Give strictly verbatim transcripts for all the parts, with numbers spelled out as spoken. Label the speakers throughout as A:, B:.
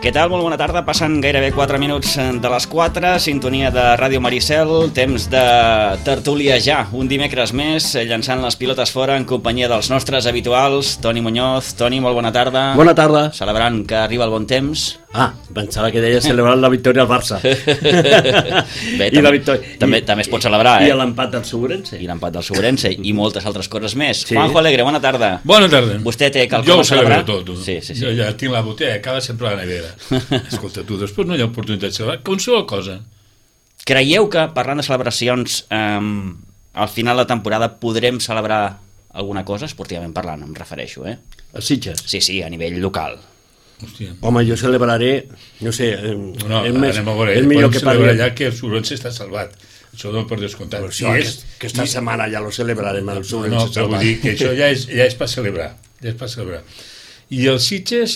A: Què tal? Molt bona tarda. Passen gairebé quatre minuts de les quatre, sintonia de Ràdio Maricel, temps de tertúlia ja, un dimecres més, llançant les pilotes fora en companyia dels nostres habituals. Toni Muñoz. Toni, molt bona tarda.
B: Bona tarda.
A: Celebrant que arriba el bon temps.
B: Ah, pensava que deia celebrant la victòria al Barça.
A: Bé,
B: I la victòria.
A: També,
B: I,
A: també es pot celebrar, eh?
B: I l'empat del Segurense.
A: I l'empat del Segurense, i moltes altres coses més.
B: Sí.
A: Juanjo Alegre, bona tarda.
C: Bona tarda.
A: Vostè té quelcom
C: jo
A: a celebrar?
C: Jo ho celebro tot.
A: Sí, sí, sí.
C: Jo ja tinc la botella, acaba sempre a la nevera. Escolta, tu, després no hi ha oportunitat de celebrar. Qualsevol cosa.
A: Creieu que, parlant de celebracions, eh, al final de la temporada podrem celebrar alguna cosa, esportivament parlant, em refereixo, eh?
B: A Sitges.
A: Sí, sí, a nivell local.
C: Hòstia.
B: Home, jo celebraré, no sé, eh,
C: No,
B: és, més,
C: anem a veure,
B: és millor que
C: celebrar
B: parli.
C: allà que el Segurense està salvat. Això no per descomptat.
B: Però això,
C: és,
B: que, que esta setmana ja lo celebrarem el
C: no,
B: Segurense
C: no, però vull
B: salvat.
C: dir que això ja és, ja és per celebrar. Ja és per celebrar. I el Sitges,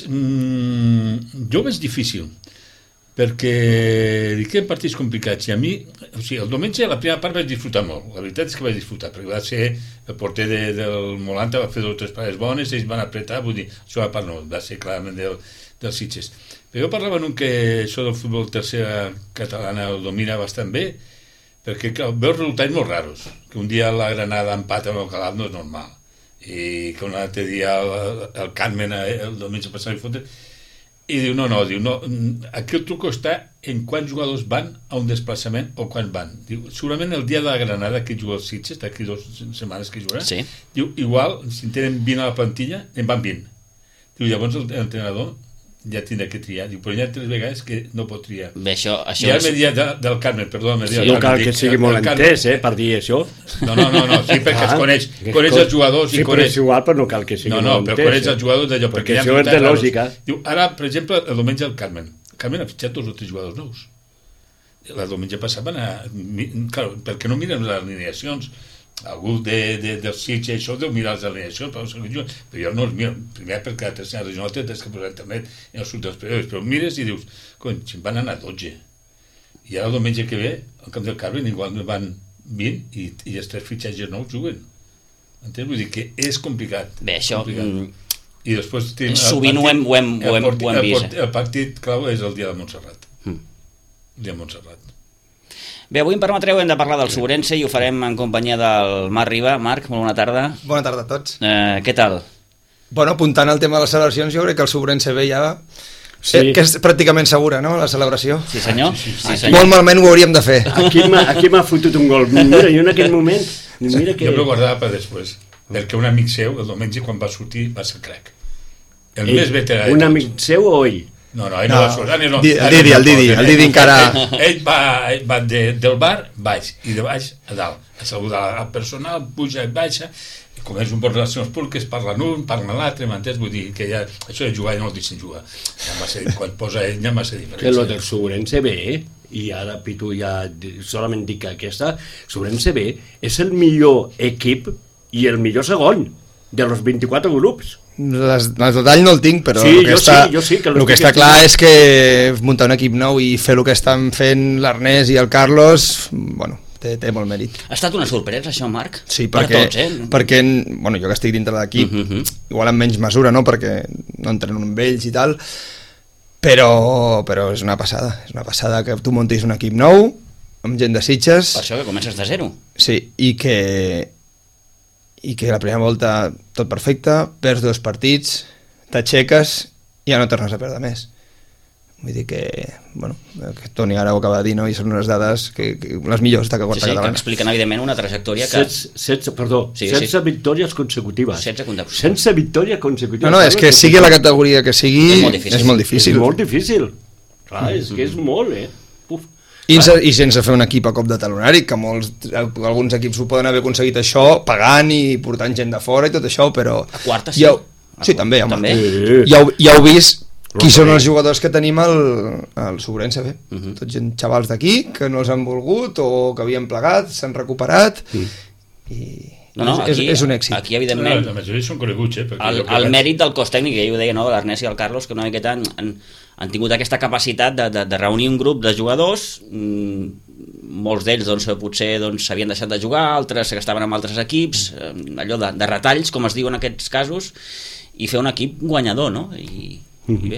C: mmm, jo ho veig difícil, perquè dic que hi ha partits complicats, i a mi, o sigui, el diumenge la primera part vaig disfrutar molt, la veritat és que vaig disfrutar, perquè va ser el porter de, del Molanta, va fer dues o tres parades bones, ells van apretar, vull dir, això a part no, va ser clarament del, del Sitges. Però jo parlava en un que això del futbol tercera catalana el domina bastant bé, perquè clar, veus resultats molt raros, que un dia la Granada empata amb el Calat no és normal, i que un altre dia el, el Carmen el diumenge passat i fotre, i diu, no, no, diu, no, aquí el truco està en quants jugadors van a un desplaçament o quan van. Diu, segurament el dia de la Granada que juga el Sitges, d'aquí dues setmanes que jugarà,
A: Sí.
C: diu, igual, si en tenen vint a la plantilla, en van vint. Diu, llavors l'entrenador ja tindrà que triar. Diu, però hi ha tres vegades que no pot triar.
A: Bé, això, això
C: I ara
A: és...
C: m'he dit de, del Carmen, perdó, m'he dit
A: Sí,
C: del
B: No
C: Carmen,
B: cal que
C: dic,
B: sigui
C: el-
B: molt
C: el Carmen-
B: entès, eh, per dir això.
C: No, no, no, no, sí, perquè es coneix, coneix els jugadors
B: sí,
C: i coneix...
B: però és igual, però no cal que sigui
C: No, no,
B: molt
C: però
B: entès.
C: coneix els jugadors d'allò,
B: perquè
C: perquè hi ha
B: això és de
C: resultats raros.
B: lògica.
C: Diu, ara, per exemple, el diumenge el Carmen. El Carmen ha fitxat dos o tres jugadors nous. El diumenge passat van a... Claro, perquè no miren les alineacions? Algú de, de, del Sitges, això deu mirar les alineacions, però, però jo no els miro. Primer perquè la tercera regional té que posar internet en els surt dels periòdics, però mires i dius, cony, si en van anar dotze. I ara el diumenge que ve, al camp del Carmen, igual no van vint i, i els tres fitxatges nous juguen. Entens? Vull dir que és complicat.
A: Bé, això...
C: complicat.
A: mm,
C: I després tenim
A: Sovint ho hem- ho hem- ho hem-
C: el partit-
A: ho hem
C: el
A: vist,
C: partit- El partit clau és el dia de Montserrat.
A: Mm.
C: El dia de Montserrat.
A: Bé, avui em permetreu, hem de parlar del Segurense i ho farem en companyia del Marc Riba. Marc, molt bona tarda.
D: Bona tarda a tots.
A: Eh, què tal?
D: Bueno, apuntant al tema de les celebracions, jo crec que el Segurense B ja...
B: Sí.
D: Sí. Que és pràcticament segura, no?, la celebració.
A: Sí, senyor?
C: Sí, sí, sí.
A: Sí, senyor.
D: Molt malament ho hauríem de fer.
B: Aquí m'ha aquí m'ha fotut un gol. Mira, jo en aquell moment... Mira que...
C: Jo m'ho guardava per després, perquè un amic seu, el diumenge, quan va sortir, va ser crac. El
B: Ell,
C: més veterà de
B: un
C: tots.
B: amic seu o ell?
C: No, no, ell no,
D: No,
C: va sortir. No,
D: Di- el Didi, el Didi, el Didi encara-
C: Ell, ell va, ell va de, del bar baix, i de baix a dalt, a saludar al personal, puja i baixa, i com és un bon relacions públiques, parlen un, parlen l'altre, m'entens? Vull dir que ja, això de jugar ja no el deixen jugar. Ja va ser, quan posa ell, ja va ser diferent.
B: Que lo del Segurense B, i ara Pitu ja solament dic que aquesta, Segurense B és el millor equip i el millor segon de los vint-i-quatre grups.
D: Les, el detall no el tinc, però
B: Sí,
D: el que,
B: jo
D: està,
B: sí, jo sí que
D: el
B: l'estic
D: que està
B: aquí.
D: clar és que muntar un equip nou i fer el que estan fent l'Ernest i el Carlos, bueno, té, té molt mèrit.
A: Ha estat una sorpresa, això, Marc?
D: Sí,
A: Per
D: perquè,
A: tots, eh?
D: perquè bueno, jo que estic dintre de l'equip,
A: Uh -huh.
D: igual en menys mesura, no?, perquè no entreno amb ells i tal, però, però és una passada, és una passada que tu montis un equip nou, amb gent de Sitges,
A: Per això que comences de zero.
D: sí, i que, i que la primera volta tot perfecte, perds dos partits, t'aixeques i ja no tornes a perdre més. Vull dir que, bueno, que Toni ara ho acaba de dir, no?, i són unes dades que, que les millors de que
A: Sí,
D: quarta
A: sí, que
D: catalana.
A: expliquen, evidentment, una trajectòria que...
B: setze, setze, perdó,
A: Sí,
B: setze
A: sí.
B: victòries consecutives.
A: setze consecutives.
B: setze victòries consecutives.
D: No, no, és que sigui la categoria que sigui,
A: És molt difícil.
D: és molt
B: És
D: difícil.
B: molt difícil. Clar, és que és molt, eh? Uf.
D: I, se, I sense fer un equip a cop de talonari, que molts, alguns equips ho poden haver aconseguit això, pagant i portant gent de fora i tot això, però...
A: A quarta, sí?
D: Ja, ho-
A: A
D: sí,
A: quarta,
D: també, home.
A: també?
B: Sí.
D: Ja, heu- ja heu vist qui
B: Però
D: són
B: també.
D: els jugadors que tenim al, al Segurense B.
A: Uh -huh.
D: Tots gent xavals d'aquí, que no els han volgut o que havien plegat, s'han recuperat, i
A: No, no,
D: és,
A: aquí,
D: és un èxit.
A: aquí
C: La,
A: evidentment,
C: la majoria són coneguts, eh? perquè
A: el,
C: jo que
A: el
C: vaig-
A: mèrit del cos tècnic, que ja ho deia, no, l'Ernest i el Carlos, que una miqueta han, han, han tingut aquesta capacitat de, de, de reunir un grup de jugadors, mmm, molts d'ells doncs, potser doncs, s'havien deixat de jugar, altres que estaven amb altres equips, eh, allò de, de retalls, com es diu en aquests casos, i fer un equip guanyador, no? I, i bé,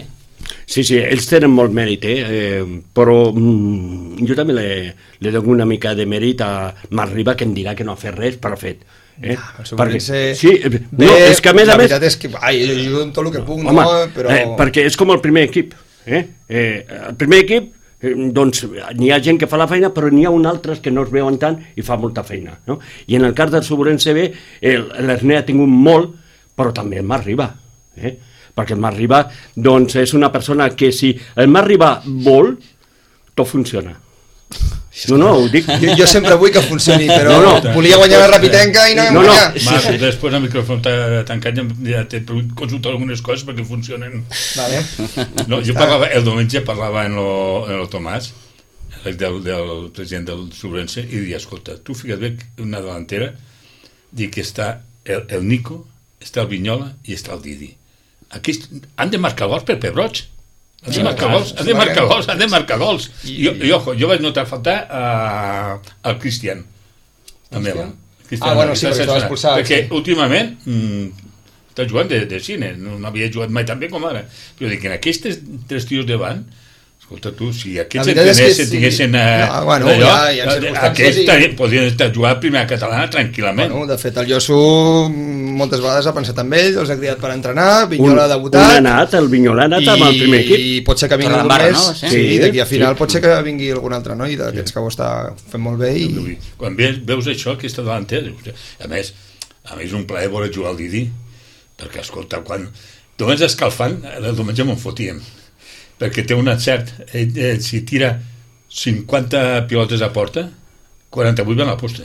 B: Sí, sí, ells tenen molt mèrit, eh? eh però mm, jo també le, le dono una mica de mèrit a Marc Riba, que em dirà que no ha fet res, però ha fet. Eh?
D: Ah, perquè,
B: sí, no, és que a més
D: la
B: a més...
D: veritat és que ai, jo jugo amb tot el que puc,
B: home,
D: no? Però...
B: eh, perquè és com el primer equip. Eh? Eh, el primer equip, eh, doncs, n'hi ha gent que fa la feina, però n'hi ha un altres que no es veuen tant i fa molta feina. No? I en el cas del Sobrense B, l'Erne ha tingut molt, però també el Marc Riba. Eh? Perquè el Marc Riba, doncs, és una persona que si el Marc Riba vol, tot funciona. No, no, ho dic.
D: Jo, jo sempre vull que funcioni, però
B: no, no.
D: volia guanyar la Rapitenca i no vam
B: no,
D: guanyar.
C: No. Marc, després el micròfon tancat ja t'he consultat algunes coses perquè funcionen.
D: Vale.
C: No, jo parlava, el diumenge parlava en lo, en lo Tomàs, del, del president del Sobrense, i deia, escolta, tu fica't bé una delantera, dic que està el, el Nico, està el Vinyola i està el Didi. Aquí han de marcar gols per Pebroig. Han de marcar gols, han de marcar gols, han de marcar gols. I, i ojo, jo vaig notar faltar uh, al Cristian, a Mela.
D: Ah, bueno, sí, perquè estava expulsat.
C: Perquè últimament mm, està jugant de, de cine, no, no havia jugat mai tan bé com ara. Però dic, en aquests tres tios davant, escolta tu, si aquests entreners si tinguessin
D: sí.
C: uh,
D: no, bueno,
C: allò,
D: ja, ja
C: aquests
D: i...
C: podrien estar jugant a primera catalana tranquil·lament.
D: Bueno, de fet, el Josu moltes vegades ha pensat amb ell, els ha cridat per entrenar, Vinyola ha debutat...
B: Un ha anat, el Vinyola ha anat amb el primer equip.
D: I pot ser que vingui algun
A: Barra,
D: més,
A: no?
D: sí,
A: Sí,
D: sí d'aquí a final
B: sí.
D: pot ser que vingui algun altre noi d'aquests que ho està fent molt bé. I...
C: Quan veus això, aquesta delantera, a més, a més és un plaer voler jugar al Didi, perquè, escolta, quan només escalfant, el diumenge me'n fotíem, perquè té un encert, ell, ell, si tira cinquanta pilotes a porta, quaranta-vuit van a la posta.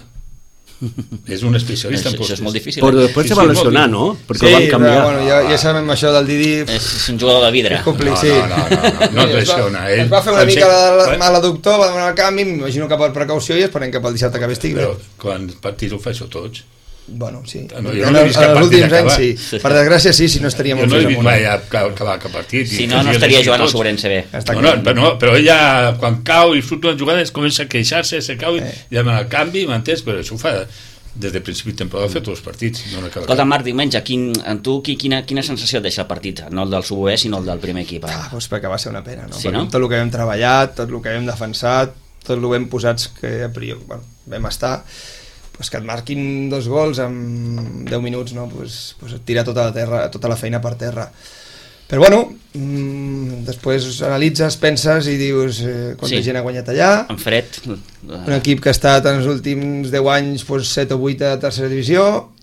C: És un especialista en
A: Això
C: postes.
A: és molt difícil.
B: Però
A: Eh?
B: després
C: Sí,
B: se va
C: sí,
B: lesionar,
C: molt
B: no? Perquè
D: Sí,
B: el van canviar.
D: però, bueno, ja, ja sabem això del Didi...
A: És un jugador de vidre.
D: És compli-
C: No,
D: sí.
C: no, no, no, no, no es lesiona.
D: Es va, es va fer una mica la, mal aductor, va demanar el canvi, m'imagino que per precaució i esperem que pel dissabte que ve estigui bé.
C: Però quan partits ho faig tots.
D: Bueno, sí.
C: No, jo
D: en
C: no he
D: els,
C: vist cap
D: en els
C: partit
D: últims anys,
C: acabar.
D: sí. Per desgràcia, sí, si no estaríem
C: Jo no he
D: fets
C: vist
D: amunt.
C: mai acabar cap partit.
A: Si no, no estaria jugant al Sobrense B.
D: Està
C: No,
D: clar.
C: no, però, no, però ella, quan cau i surt una jugada, es comença a queixar-se, se cau i
D: Eh.
C: demana el canvi, m'entens? Però això ho fa des de principi de temporada, ha fet tots els partits. No
A: Escolta, Marc, diumenge, quin, en tu qui, quina, quina sensació et deixa el partit? No el del Subové, sinó el del primer equip. Eh?
D: Ah, doncs perquè va ser una pena, no?
A: Sí,
D: Perquè
A: no?
D: tot el que hem treballat, tot el que hem defensat, tot el que hem posats que a priori, bueno, vam estar, pues que et marquin dos gols en deu minuts, no? Pues, pues et tira tota la, terra, tota la feina per terra. Però bueno, mmm, després analitzes, penses i dius eh, quanta
A: Sí.
D: gent ha guanyat allà.
A: En fred.
D: Un equip que ha estat en els últims deu anys pues, set o vuit a tercera divisió.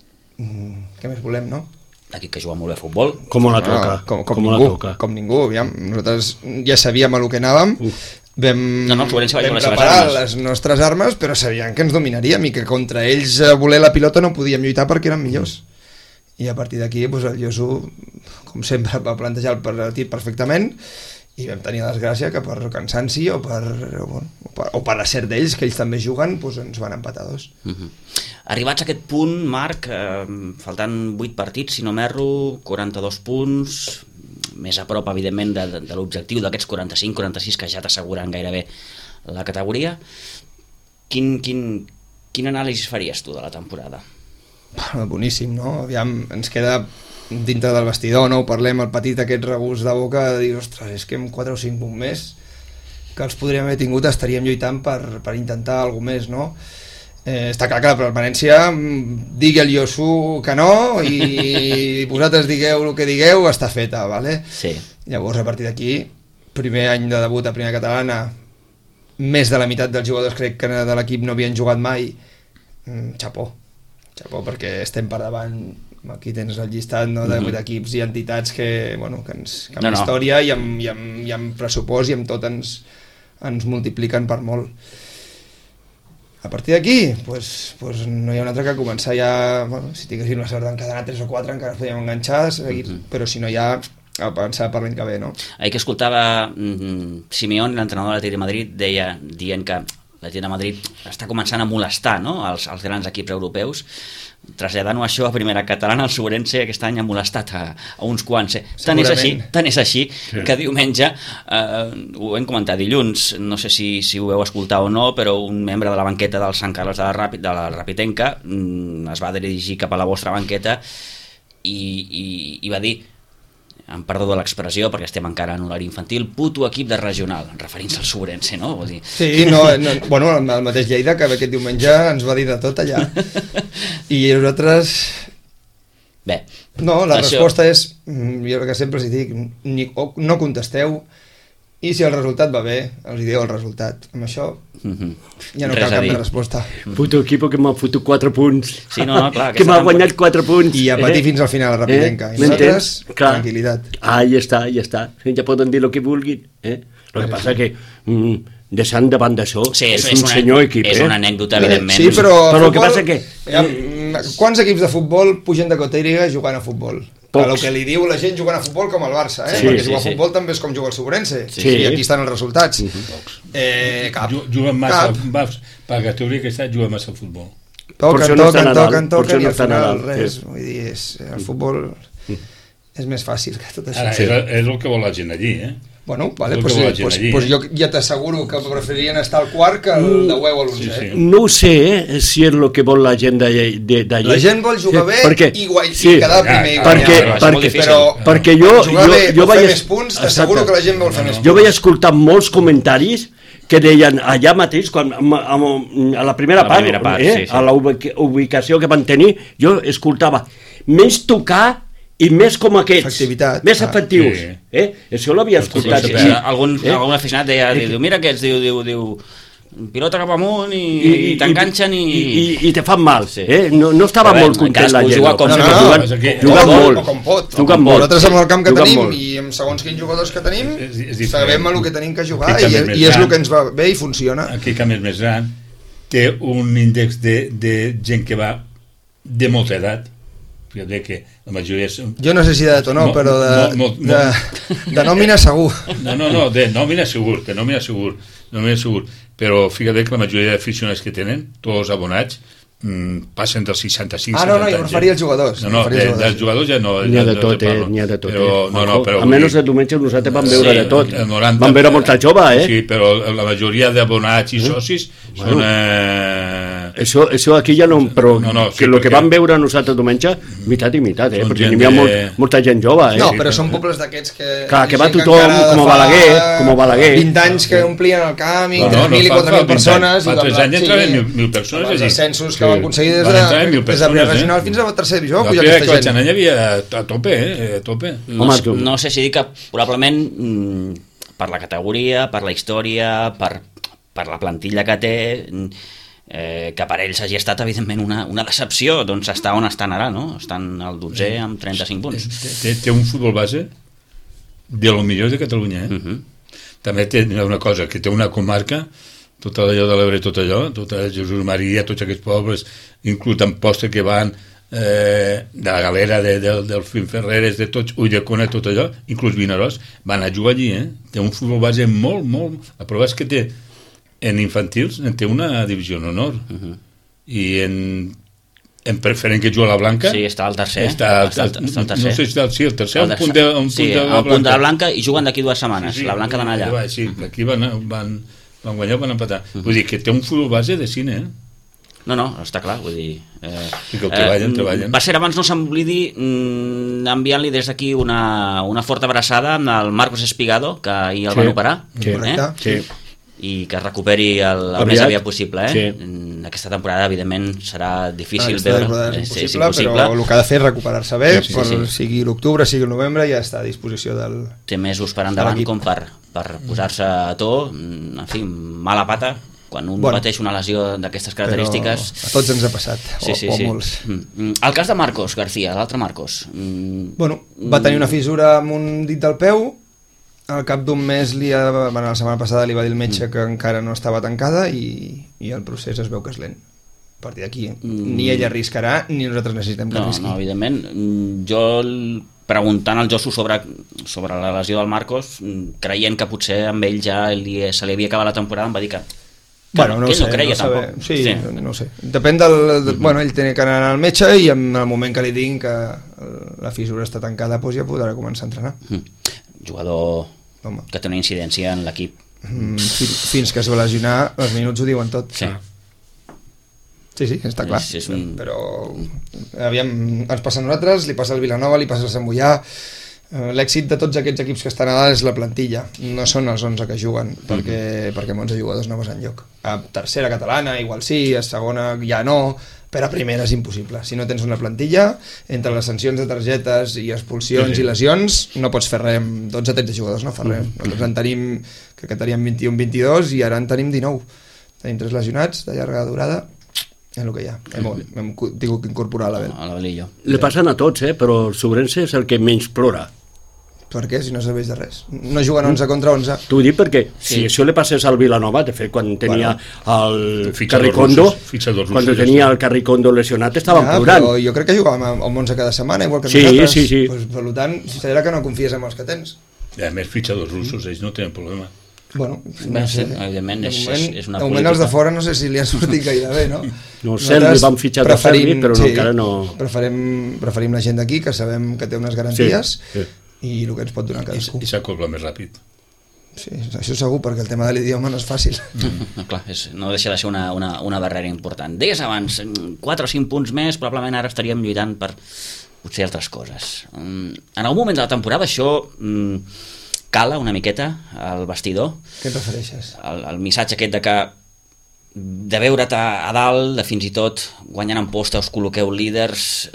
D: Mm, què més volem, no?
A: Equip que juga molt bé a futbol.
B: Com la
D: No,
B: toca.
D: com, com,
B: com
D: ningú,
B: la toca.
D: com ningú, aviam. Nosaltres ja sabíem a lo que anàvem.
B: Uf.
D: Vam,
A: No, no, el Florència va
D: vam
A: jugar les seves
D: preparar
A: armes.
D: les nostres armes, però sabíem que ens dominaríem i que contra ells a voler la pilota no podíem lluitar perquè eren millors. I a partir d'aquí pues, el Josu, com sempre, va plantejar el partit perfectament i vam tenir la desgràcia que per cansanci o per, bueno, o per, o per acert d'ells, que ells també juguen, pues, ens van empatar dos.
A: Uh -huh. Arribats a aquest punt, Marc, eh, faltant vuit partits, si no m'erro, quaranta-dos punts, més a prop, evidentment, de, de, de l'objectiu d'aquests quaranta-cinc quaranta-sis que ja t'asseguren gairebé la categoria. Quin, quin, quin anàlisi faries tu de la temporada?
D: Boníssim, no? Aviam, ens queda dintre del vestidor, no? Ho parlem, el petit aquest regust de boca, de dir, ostres, és que amb quatre o cinc punts més que els podríem haver tingut estaríem lluitant per, per intentar alguna més, no? Eh, està clar que la permanència, digui el Josu que no i vosaltres digueu el que digueu, està feta, vale?
A: Sí.
D: Llavors, a partir d'aquí, primer any de debut a primera catalana, més de la meitat dels jugadors crec que de l'equip no havien jugat mai, mm, xapó, xapó, perquè estem per davant, aquí tens el llistat, no, de vuit
A: Mhm.
D: equips i entitats que, bueno, que, ens, que amb
A: No, no.
D: història i amb, i, amb, i amb pressupost i amb tot ens, ens multipliquen per molt. A partir d'aquí, pues, pues no hi ha un altre que començar ja, bueno, si tinguéssim la sort d'encadenar tres o quatre encara ens podíem enganxar, seguir,
A: Mhm.
D: però si no ja a pensar per l'any que ve, no?
A: Ahir que escoltava mm, Simeón, l'entrenador de l'Atlètic de Madrid, deia, dient que l'Atlètic de Madrid està començant a molestar, no?, els, els grans equips europeus, traslladant-ho això a primera catalana, el Sobrense aquest any ha molestat a, a uns quants. Eh? Tant és així, tant és així sí. que diumenge, eh, ho hem comentat dilluns, no sé si, si ho veu escoltar o no, però un membre de la banqueta del Sant Carles de la, Ràpid, de la Rapitenca mm, es va dirigir cap a la vostra banqueta i, i, i va dir em perdó de l'expressió perquè estem encara en horari infantil, puto equip de regional, referint-se al Sobrense, no? Vull dir...
D: Sí, no, no, bueno, el mateix Lleida, que aquest diumenge ens va dir de tot allà. I nosaltres...
A: Bé.
D: No, la
A: això...
D: resposta és, jo que sempre els dic, ni, no contesteu, i si el resultat va bé, els dieu el resultat. Amb això
A: mm-hmm.
D: ja no
A: Res
D: cal
A: a
D: cap
A: dir.
D: resposta.
B: Puto equipo que m'ha fotut quatre punts.
A: Sí, no, no, clar,
B: que m'ha
A: aquesta
B: guanyat quatre punts.
D: I a patir
B: eh?
D: fins al final, rapidenca.
B: Eh?
D: I nosaltres,
B: Clar.
D: tranquil·litat.
B: Ah, ja està, ja està. Ja poden dir el que vulguin. Eh? El que passa que, mm, deixant de banda això,
A: Sí, és,
B: és,
A: és
B: un
A: una,
B: senyor equip.
A: És
B: eh?
A: una anècdota, evidentment.
D: Sí, però,
B: Però el
D: futbol,
B: que passa que-
D: Ja, quants equips de futbol pugen de categoria jugant a futbol?
B: Pocs.
D: El que li diu la gent jugant a futbol com el Barça, eh?
B: Sí,
D: Perquè
A: sí,
D: jugar
A: sí.
D: a futbol també és com jugar al Sobrense.
B: Sí.
D: I aquí estan els resultats. Eh, cap.
C: Ju- Juguen massa,
D: Cap.
C: va, per la categoria que està, juguen massa al futbol.
B: Per
D: Toquen,
B: això no està
D: toquen,
B: Nadal,
D: toquen,
B: per això
D: toquen, i
B: no
D: al
B: està
D: final
B: Nadal,
D: res.
B: sí.
D: Vull dir, és, el futbol és més fàcil que tot això.
C: Ara, és, és el que vol la gent allí, eh?
D: Bueno, vale,
C: És el
D: pues,
C: que vol la gent
D: pues,
C: allí,
D: pues
C: eh?
D: jo ja t'asseguro que preferirien estar al quart que el de huevo a l'onze.
C: Sí, sí.
D: Eh?
B: No ho sé, eh, si és el que vol la gent d'allà. d'allà.
D: La gent vol jugar bé
B: perquè,
D: i, guai,
B: sí,
D: i quedar primer i
B: perquè,
D: guanyar.
B: perquè,
D: Però
B: perquè jo,
D: jugar
B: jo,
D: bé
B: jo
D: o fer
B: vaig,
D: més punts, t'asseguro que la gent vol fer més punts.
B: jo vaig escoltar molts comentaris que deien allà mateix, quan, a, a, a la primera
A: La
B: part,
A: primera part,
B: eh,
A: sí, sí.
B: a la ubica- ubicació que van tenir, jo escoltava menys tocar i més com aquests,
D: Efectivitat.
B: més
D: Ah.
B: efectius.
C: Sí.
B: Eh? Això l'havia escoltat.
C: Sí,
A: Sí,
C: sí.
A: algun,
B: Eh?
A: algun aficionat deia, diu, mira aquests, diu, diu, diu, pilota cap amunt i, i, i t'enganxen i...
B: I, i, i te fan mal.
A: Sí.
B: Eh? No, no estava
A: Però bé,
B: molt content la
A: cadascú
B: gent.
A: juga com
D: No,
A: se
D: no,
A: pot.
D: no,
B: jugant,
C: és que-
B: jugant
D: o,
B: molt.
D: o com pot.
B: Jugant molt.
D: Nosaltres amb el camp que
B: Jugant
D: tenim
B: molt.
D: i amb segons quins jugadors que tenim
C: És- és diferent.
D: sabem el que tenim que jugar
C: Aquí
D: i,
C: canvia més
D: i és
C: gran.
D: el que ens va bé i funciona.
C: Aquí que més més gran té un índex de, de gent que va de molta edat. Fíjate que la majoria són...
D: Jo no sé si d'edat o no,
C: Molt,
D: però de,
C: molt, molt,
D: de, de nòmina segur.
C: No, no, no, de nòmina segur, de nòmina segur, nòmina segur. Però fíjate que la majoria d'aficionats que tenen, tots els abonats, mm, passen dels seixanta-cinc
D: Ah, no, no,
C: setanta
D: jo
C: anys,
D: preferia
C: eh?
D: els jugadors.
C: No, no,
D: preferia
C: de,
D: els
C: dels jugadors ja no.
B: N'hi ha
C: ja
B: de
C: no
B: tot,
C: te
B: eh?
C: parlo.
B: N'hi ha de tot.
C: Però,
B: eh?
C: no, no, però...
B: Almenys
C: vull
B: el diumenge nosaltres vam veure
A: Sí,
B: de tot.
C: el noranta
B: Vam veure molta jove, eh?
C: Sí, però la majoria d'abonats i socis
B: Bueno.
C: són... Eh...
B: Això, això aquí ja no... Però
C: No, no, sí,
B: que el que
C: perquè-
B: vam veure nosaltres diumenge, mitat i mitat, eh?
C: Són
B: Perquè
C: gent
B: n'hi havia
C: de-
B: molt, molta gent jove, eh?
D: No,
C: sí,
D: però
C: sí.
D: són pobles d'aquests que...
B: Clar, que va
D: gent
B: tothom,
D: encara de
B: com a
D: fa
B: Balaguer, com a Balaguer.
D: vint anys que omplien el camp i
C: No, no,
D: tres mil i
C: no,
D: quatre
C: fa-
D: mil
C: fa
D: persones.
C: Fa
D: i
C: tres
D: com-
C: anys entraven mil- mil persones,
D: Els
C: és a dir,
D: ascensos que
B: sí.
D: van aconseguir des
C: Van
D: de,
C: entrar mil
D: des de
C: persones,
D: primera
C: eh?
D: regional fins a la tercera divisió.
C: La
D: pujar
C: primera que
D: aquesta
C: vaig
D: gent.
C: anar hi havia a tope, eh? A tope.
A: No,
B: Home,
A: sé-
B: tu-
A: no sé si dir que probablement mm, per la categoria, per la història, per, per la plantilla que té, mm, eh, que per ells hagi estat evidentment una, una decepció, doncs està on estan ara, no? Estan al dotzè amb trenta-cinc punts.
C: Té, té un futbol base de lo millor de Catalunya, eh?
A: Uh -huh.
C: També té una cosa, que té una comarca, tot allò de l'Ebre, tot allò, tot el Jesús Maria, tots aquests pobles, inclús Amposta que van eh, de la galera de, de, del Finferreres, de tots, Ulldecona, tot allò, inclús Vinaròs, van a jugar allí, eh? Té un futbol base molt, molt... La prova és que té, en infantils, en té una divisió d'honor. Uh -huh. I en, en preferent que juga a la Blanca...
A: Sí, està al tercer.
C: Està, al-
A: està, al- està al tercer.
C: No sé si està al, sí, el tercer,
A: El
C: un punt de, un
A: sí,
C: punt de
A: el punt de la Blanca i juguen d'aquí dues setmanes.
C: Sí, sí,
A: la Blanca d'anar allà.
C: va, Sí, aquí van, van, van guanyar, van empatar. Uh -huh. Vull dir que té un futbol base de cine, eh?
A: No, no, està clar, vull dir... Eh,
C: I que ho treballen,
A: eh,
C: treballen.
A: Va ser abans no s'oblidi mm, enviant-li des d'aquí una, una forta abraçada al Marcos Espigado, que ahir el
B: Sí,
A: van operar.
B: sí.
D: Correcte.
B: Sí.
A: I que es recuperi el, el
B: Aviat.
A: més aviat possible, eh?
B: Sí.
A: Mm, Aquesta temporada, evidentment, serà difícil
D: Aquesta
A: veure.
D: temporada
A: Eh,
D: és
A: sí, és
D: impossible, però el que ha de fer és recuperar-se bé,
A: Sí, sí,
D: per,
A: sí.
D: sigui l'octubre, sigui el novembre, ja està a disposició del...
A: Té mesos per endavant
D: l'equip.
A: com per, per posar-se a to. Mm, En fi, mala pata. Quan un
D: Bueno.
A: pateix una lesió d'aquestes
D: Però
A: característiques...
D: a tots ens ha passat,
A: Sí,
D: o,
A: sí,
D: o
A: sí.
D: a molts.
A: Mm. El cas de Marcos García, l'altre Marcos. Mm,
D: Bueno, va tenir una fissura amb un dit del peu, al cap d'un mes, li ha, bueno, la setmana passada li va dir el metge que encara no estava tancada i, i el procés es veu que és lent. A partir d'aquí,
A: Mm.
D: ni ell arriscarà ni nosaltres necessitem que
A: no,
D: arrisqui.
A: no, evidentment. Mm, Jo, el- preguntant al Josu sobre, sobre la lesió del Marcos, mm, creient que potser amb ell ja li, se li havia acabat la temporada, em va dir que, que,
D: Bueno, no
A: que
D: ho
A: ell
D: sé,
A: no creia
D: no saber.
A: tampoc.
D: Sí, sí, no ho sé. Depèn del... De, bueno, ell té que anar al metge i en el moment que li diguin que la fissura està tancada, doncs ja podrà començar a entrenar.
A: Mm. Jugador
D: Home,
A: que té una incidència en l'equip.
D: mm, fi- fins que es va lesionar, els minuts ho diuen tot.
A: Sí.
D: Sí, sí, està clar.
A: És- és un-
D: Però, aviam, ens passa a nosaltres, li passa al Vilanova, li passa al Sant Boià, L'èxit de tots aquests equips que estan a dalt és la plantilla, no són els onze que juguen, perquè, mm-hmm. perquè amb onze jugadors no vas enlloc. A tercera catalana igual sí, a segona ja no, però a primera és impossible. Si no tens una plantilla, entre les sancions de targetes i expulsions sí. i lesions, no pots fer res amb dotze o tretze jugadors, no fa res. Mm-hmm. Nosaltres en tenim, crec que teníem vint-i-un vint-i-dos i ara en tenim dinou. Tenim tres lesionats de llarga durada, és el que hi ha. Hem, hem tingut que incorporar a la Bel.
A: A la Belillo.
B: Le passen a tots, eh? Però el Sobrense és el que menys plora.
D: Per què? Si no serveix de res. No juguen onze contra onze.
B: T'ho dic perquè sí. si això le passés al Vilanova, de fet, quan tenia bueno, el Carricondo, russos, quan tenia el Carricondo lesionat, estaven ja, plorant.
D: Però jo crec que jugàvem amb onze cada setmana, igual que
B: sí,
D: nosaltres.
B: Sí, sí.
D: Pues, per tant, serà que no confies en els que tens.
C: I a més, fitxadors russos, ells no tenen problema.
D: Bueno,
A: no sé. Evidentment, és,
D: moment,
A: és, és una
D: de moment els de fora no sé si li ha sortit gaire bé, no?
B: No sé, li van fitxar de Servi, però no, sí, encara no...
D: Preferim, preferim la gent d'aquí, que sabem que té unes garanties, sí, sí. i el que ens pot donar cadascú.
C: I s'acobla més ràpid.
D: Sí, això segur, perquè el tema de l'idioma no és fàcil.
A: Mm, clar, és, no deixa de ser una, una, una barrera important. Deies abans, quatre o cinc punts més, probablement ara estaríem lluitant per potser altres coses. En algun moment de la temporada això cala una miqueta al vestidor.
D: Què et refereixes?
A: El, el missatge aquest de que de veure't a, a dalt, de fins i tot guanyant en posta us col·loqueu líders...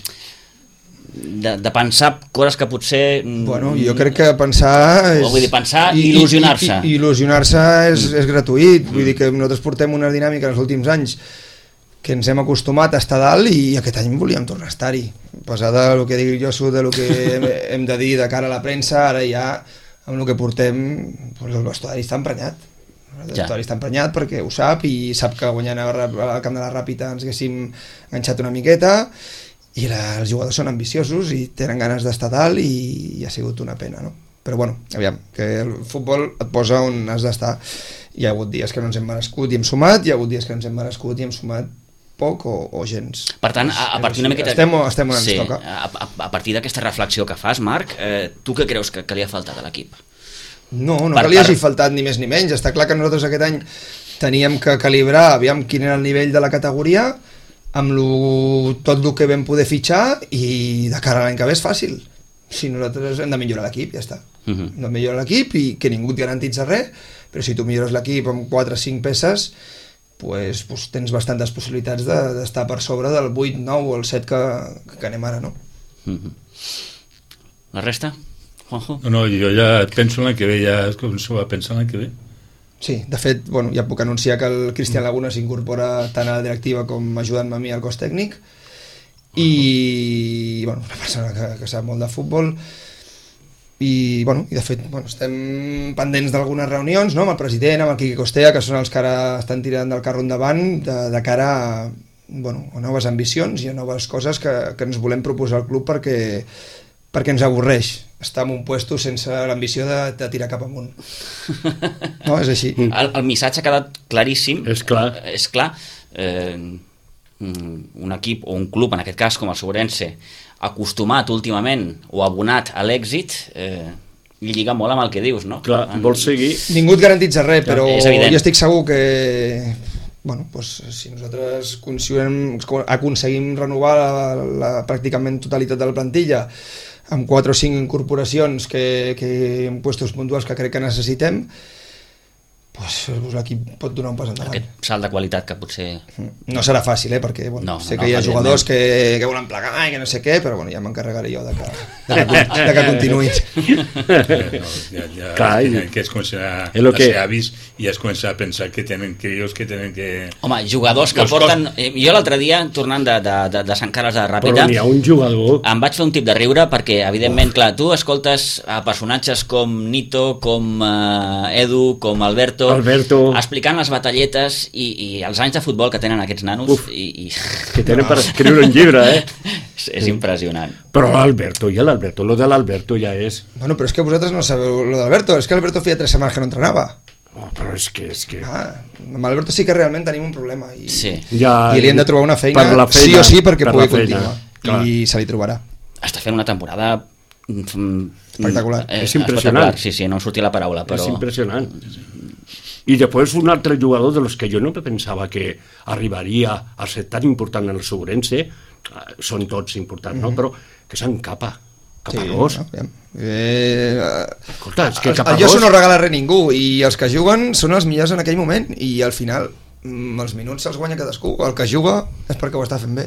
A: De, de pensar coses que potser...
D: Bueno, jo crec que pensar... És...
A: Vull dir, pensar i il·lusionar-se.
D: I, i, il·lusionar-se és, és gratuït. Vull dir que nosaltres portem una dinàmica en els últims anys que ens hem acostumat a estar dalt i aquest any volíem tornar a estar-hi. A pesar del que digui jo, del que hem, hem de dir de cara a la premsa, ara ja amb el que portem doncs el vestuari està emprenyat. El vestuari ja. està emprenyat perquè ho sap i sap que guanyant al camp de la Ràpita ens haguéssim enganxat una miqueta i la, els jugadors són ambiciosos i tenen ganes d'estar dalt i, i ha sigut una pena, no? Però bueno, aviam, que el futbol et posa on has d'estar. Hi ha hagut dies que no ens hem merescut i hem sumat, hi ha hagut dies que no ens hem merescut i hem sumat poc o, o gens.
A: Per tant, a, a partir una miqueta...
D: Estem, estem on
A: sí,
D: ens toca.
A: A, a, a partir d'aquesta reflexió que fas, Marc, eh, tu què creus que, que li ha faltat a l'equip?
D: No, no per, que li hagi per... faltat ni més ni menys. Està clar que nosaltres aquest any teníem que calibrar, aviam quin era el nivell de la categoria, amb lo, tot el que vam poder fitxar i de cara a l'any que ve és fàcil. Si nosaltres hem de millorar l'equip, ja està. Uh -huh. Hem de millorar l'equip i que ningú et garantitza res, però si tu millores l'equip amb quatre o cinc peces, pues, pues tens bastantes possibilitats d'estar de, per sobre del vuit, nou o el set que, que anem ara, no?
A: Uh -huh. La resta? Juanjo?
C: No, no, jo ja penso l'any que ve, ja començo a pensar l'any que ve.
D: Sí, de fet, bueno, ja puc anunciar que el Cristian Laguna s'incorpora tant a la directiva com ajudant-me a mi al cos tècnic i, bueno, una persona que, que sap molt de futbol i, bueno, i de fet, bueno, estem pendents d'algunes reunions, no?, amb el president, amb el Quique Costea, que són els que ara estan tirant del carro endavant de, de cara a, bueno, a noves ambicions i a noves coses que, que ens volem proposar al club perquè, perquè ens avorreix estar en un puesto sense l'ambició de, de tirar cap amunt. No, és així.
A: El, el missatge ha quedat claríssim.
B: És clar.
A: És clar. Eh, un equip o un club, en aquest cas com el Sobrense, acostumat últimament o abonat a l'èxit, eh, lliga molt amb el que dius, no?
B: Clar, en... vols seguir...
D: Ningú et garantitza res, però
A: jo
D: estic segur que... Bueno, pues, si nosaltres aconseguim renovar la, la pràcticament totalitat de la plantilla amb quatre o cinc incorporacions que, que en puestos puntuals que crec que necessitem, pues, pues l'equip pot donar un pas endavant.
A: Aquest salt de qualitat que potser...
D: No serà fàcil, eh? Perquè bueno, no, sé no, que hi ha jugadors que, que volen plegar i que no sé què, però bueno, ja m'encarregaré jo de que, de que, de que continuïn.
C: No, ja, ja Clar, tenen que es començar a, a ser avis i es començar a pensar que tenen que ells que tenen que...
A: Home, jugadors que porten... Cos... Jo l'altre dia, tornant de, de, de, de Sant Carles de Ràpita...
B: Però n'hi ha un jugador...
A: Em vaig fer un tip de riure perquè, evidentment, clar, tu escoltes a personatges com Nito, com uh, Edu, com Alberto...
B: Alberto...
A: explicant les batalletes i, i els anys de futbol que tenen aquests nanos.
B: Uf,
A: i, i...
B: que tenen per escriure un llibre, eh?
A: és, és impressionant.
B: Però l'Alberto, ja l'Alberto, lo de l'Alberto ja és...
D: Bueno, però és que vosaltres no sabeu lo d'Alberto, és que l'Alberto feia tres setmanes que no entrenava.
B: Oh, però és que... És que...
D: Ah, amb l'Alberto sí que realment tenim un problema i,
A: sí.
D: ja, i li hem de trobar una feina,
B: feina
D: sí o sí perquè
B: per
D: pugui continuar. Clar. I se li trobarà.
A: Està fent una temporada...
D: espectacular.
A: Eh,
B: és impressionant.
A: Sí, sí, no em sortia la paraula, però...
B: És impressionant. I després un altre jugador de los que jo no pensava que arribaria a ser tan important en el Sobrense, són tots importants, no? Mm-hmm. Però que s'encapa. Caparrós.
D: Sí, no, eh,
B: Escolta, és que
D: el, el
B: Caparrós...
D: Josu no regala res a ningú i els que juguen són els millors en aquell moment i al final mm, els minuts se'ls guanya cadascú, el que juga és perquè ho està fent bé,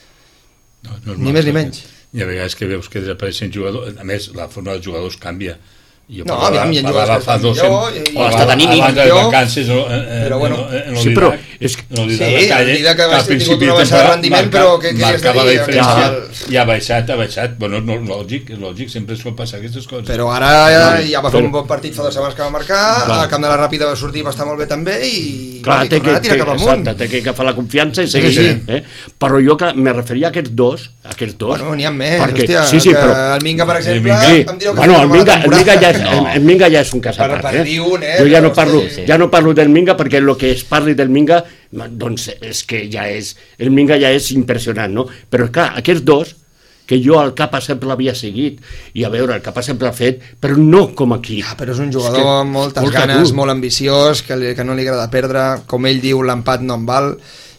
C: No, normal,
D: ni més ni menys.
C: Hi ha vegades que veus que desapareixen jugadors, a més la forma dels jugadors canvia. Jo
D: No,
C: parlava,
D: aviam, hi ha
C: parlava
D: jugadors
C: fa
D: que
C: dos
D: estan
C: anys,
D: millor i-
A: o l'estat anímic.
C: abans de les
D: millor,
C: vacances en, en,
D: però bueno.
C: en, en
B: Sí, però
C: l'Idac,
B: és que-
C: en l'Idac
D: Sí,
C: de la calle,
D: el Didac ha
C: que al
D: tingut
C: principi
D: una
C: de
D: baixada de
C: temporada
D: rendiment,
C: marca-
D: però què- què has de
C: marcava la
D: dir?
C: diferència
D: Ja.
C: i ha baixat, ha baixat, bueno, no, lògic, és lògic, sempre es pot passar aquestes coses.
D: Però ara ja, ja va fer un bon partit fa dues setmanes que va marcar,
B: Clar.
D: al camp de la Ràpida va sortir, va estar molt bé també i,
B: Clar,
D: i
B: té que,
D: tornarà a tirar
B: té,
D: cap amunt.
B: exacte, té que agafar la confiança i seguir.
D: sí.
B: Eh? Però jo que me referia a aquests dos, a aquests dos...
D: Bueno, n'hi ha més,
B: perquè,
D: hòstia,
B: sí, sí,
D: que
B: però,
D: el Minga, per exemple,
C: Minga.
B: sí,
D: em direu que
B: bueno,
D: fa
B: el
D: una mala
B: Minga, el Minga ja és,
D: temporada.
B: el, el Minga ja és un cas a
D: Per-
B: part,
D: per
B: eh?
D: dir un, eh,
B: Jo ja no,
D: però,
B: parlo,
D: sí.
B: ja no parlo del Minga perquè el que es parli del Minga, doncs és que ja és... El Minga ja és impressionant, no? Però clar, aquests dos, que jo al Capa sempre l'havia seguit, i a veure, el Capa sempre l'ha fet, però no com aquí.
D: Ah, però és un jugador
B: que-
D: amb moltes
B: escolta,
D: ganes,
B: tu.
D: molt ambiciós, que, li, que no li agrada perdre, com ell diu, l'empat no en val,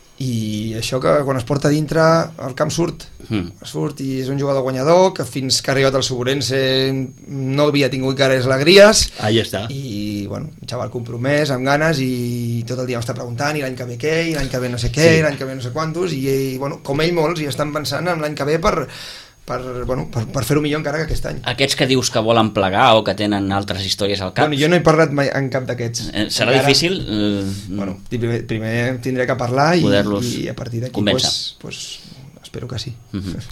D: i això que quan es porta a dintre el camp surt,
A: Mm.
D: surt i és un jugador guanyador que fins que ha arribat al Suburense no havia tingut gaires alegries
B: Ahí està.
D: i bueno, un xaval compromès, amb ganes i tot el dia m'està preguntant i l'any que ve què, i l'any que ve no sé què,
B: Sí.
D: i l'any que ve no sé quantos i, i bueno, com ell molts i estan pensant en l'any que ve per, per, bueno, per, per fer-ho millor encara que aquest any.
A: Aquests que dius que volen plegar o que tenen altres històries al cap,
D: Bueno, jo no he parlat mai en cap d'aquests.
A: eh, serà
D: Encara,
A: difícil eh,
D: Bueno, primer, primer tindré que parlar i,
A: Poder-los
D: i a partir d'aquí
A: convèncer.
D: pues, pues, espero que sí.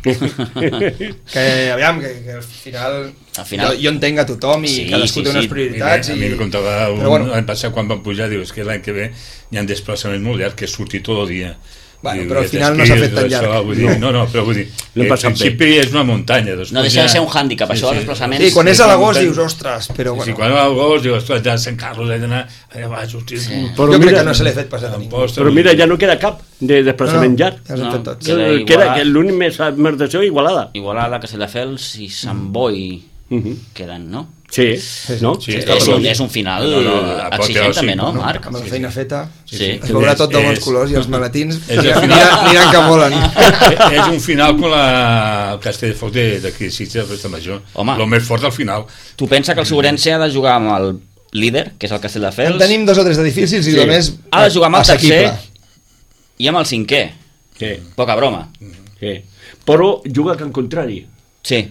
A: Mhm.
D: Que aviam, que, que al final,
A: Al final-
D: jo, jo entenc a tothom i
A: Sí,
D: cadascú
A: sí,
D: té unes
A: sí.
D: prioritats.
C: a mi
D: i...
C: me contava un,
D: Però bueno.
C: l'any passat quan van pujar, diu, és que l'any que ve hi ha desplaçaments molt llargs, que és sortir tot el dia.
D: Bueno,
C: Diu,
D: però al
C: i
D: final
C: esquí,
D: no s'ha fet tan
C: això,
D: llarg.
C: vull dir, no, no, però vull dir,
B: L'hem
C: al
B: passat bé.
C: principi és una muntanya.
A: No deixa de ser un hàndicap, això, els desplaçaments.
D: Sí, quan és a
C: Sí,
D: l'agost
C: sí.
D: dius, ostres, però
C: Sí,
D: bueno,
C: sí, quan va al gos, diu, ostres, ja a Sant Carlos he d'anar allà baix, hosti,
A: Sí.
C: sí.
B: Però
D: jo crec
B: mira-
D: que no se l'he fet passar a ningú.
B: Però mira, ja no queda cap de desplaçament
D: No, no,
B: llarg.
D: ja els hem
A: No.
D: fet tots.
A: Queda
B: Queda,
A: Igualada.
B: que l'únic més, més d'això, Igualada.
A: Igualada, Castelldefels i Sant Boi
B: Mhm.
A: queden, no?
B: Sí, no?
C: Sí,
A: és,
C: està
A: un,
C: bé.
A: és un final
C: No, no, a pot
A: exigent
C: quedar
A: també,
C: cinc,
A: no,
C: no?
A: Marc?
D: Amb la
C: Sí,
D: feina
C: sí.
D: feta,
A: Sí.
D: es veurà tot de bons
C: És-
D: colors i els maletins
C: és el
D: aniran,
C: final.
D: aniran que volen.
C: És un final com la, el Castelldefels de- d'aquí de Sitges, de Festa Major.
A: Home.
C: El més fort al final.
A: Tu pensa que el Sobrense ha de jugar amb el líder, que és el Castelldefels,
D: En tenim dos o tres de difícils i
B: Sí.
D: només
A: ha de jugar amb el
D: assequible.
A: tercer i amb el cinquè.
B: Sí,
A: Poca broma.
B: sí. Però juga que en contrari.
A: Sí.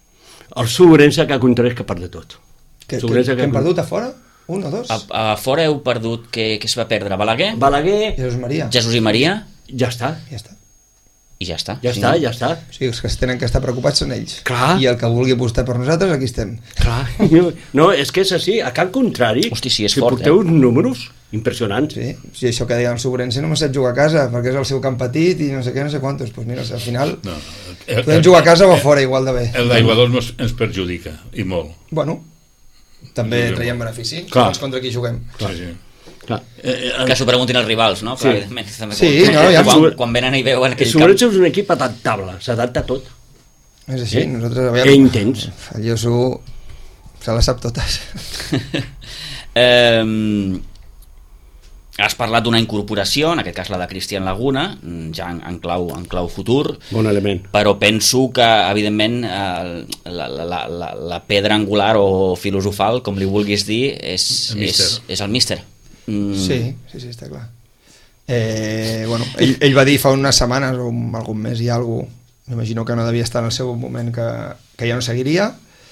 B: El Sobrense que al contrari és que perd de tot.
D: Que, que,
B: Sobrense
D: que hem perdut a fora? Un o dos?
A: A, a fora heu perdut, què, què es va perdre? Balaguer,
B: Balaguer,
D: Jesús Maria.
A: Jesús i Maria,
B: ja està.
D: Ja està.
A: i ja està.
B: Ja
A: Sí.
B: està, ja està.
D: O sigui, els que es tenen que estar preocupats són ells.
B: Clar.
D: I el que vulgui apostar per nosaltres, aquí estem.
B: Clar. No, és que és així. A Can Contrari,
A: Hosti, sí, és
B: si
A: fort,
B: porteu
A: eh?
B: uns números impressionants.
D: Sí, sí, això que deia el Sobrense no me sap jugar a casa perquè és el seu camp petit i no sé què, no sé quantos. Doncs mira, al final
C: No, el,
D: podem jugar a casa o a fora igual de bé.
C: El d'aiguadors ens, ens perjudica, i molt.
D: Bueno, també
C: Sí,
D: traiem benefici.
B: Clar.
D: Segons contra qui juguem.
C: Sí, sí.
B: Clar. Eh, eh,
A: Que s'ho preguntin els rivals, no?
B: Sí.
A: Clar, evidentment, també
D: Sí,
A: quan,
D: no, ja
A: quan,
B: em-
A: quan venen i veuen
B: el
A: aquell
B: Sobrense
A: camp...
B: és un equip adaptable, s'adapta a tot.
D: És així,
B: Eh?
D: nosaltres... Aviam,
B: Que intens.
D: El Josu se les sap totes.
A: eh, has parlat d'una incorporació, en aquest cas la de Cristian Laguna, ja en, en, clau, en clau futur,
B: Bon element.
A: però penso que, evidentment, eh, la, la, la, la, la pedra angular o filosofal, com li vulguis dir, és
C: El
A: el
C: míster.
A: és, és el míster. Mm,
D: Sí, sí, sí, està clar. Eh, bueno, ell, ell va dir fa unes setmanes o un- algun mes i alguna cosa, m'imagino que no devia estar en el seu moment que, que ja no seguiria,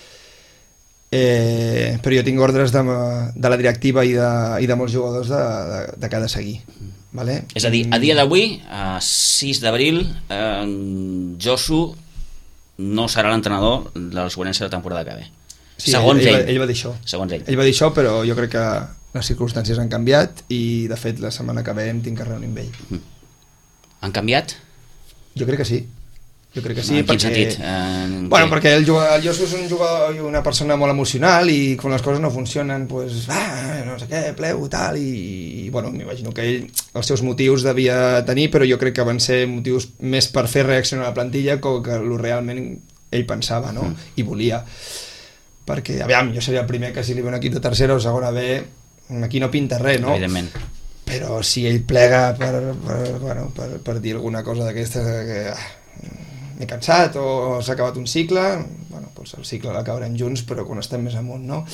D: eh, però jo tinc ordres de, de la directiva i de, i de molts jugadors de, de, de que ha de seguir. Vale?
A: És a dir, a dia d'avui, a sis d'abril, eh, Josu no serà l'entrenador de la Sobrense de la temporada que ve.
D: Sí,
A: Segons
D: ell,
A: ell.
D: ell, ell va dir això.
A: Segons ell.
D: Ell va dir això, però jo crec que les circumstàncies han canviat i, de fet, la setmana que ve em tinc que reunir amb ell.
A: Han canviat?
D: Jo crec que sí. Jo crec que sí,
A: en quin
D: perquè...
A: sentit? En
D: Bueno,
A: què?
D: perquè el, jugador, el Josu és un jugador i una persona molt emocional i quan les coses no funcionen, pues, ah, no sé què, pleu, tal, i, i bueno, m'imagino que ell els seus motius devia tenir, però jo crec que van ser motius més per fer reaccionar la plantilla que que el realment ell pensava, no? Mm. I volia. Perquè, aviam, jo seria el primer que si li ve un equip de tercera o segona B, aquí no pinta res, no?
A: Evidentment.
D: Però si ell plega per, per, bueno, per, per dir alguna cosa d'aquesta que... m'he cansat o s'ha acabat un cicle, bueno, doncs el cicle l'acabarem junts, però quan estem més amunt, no?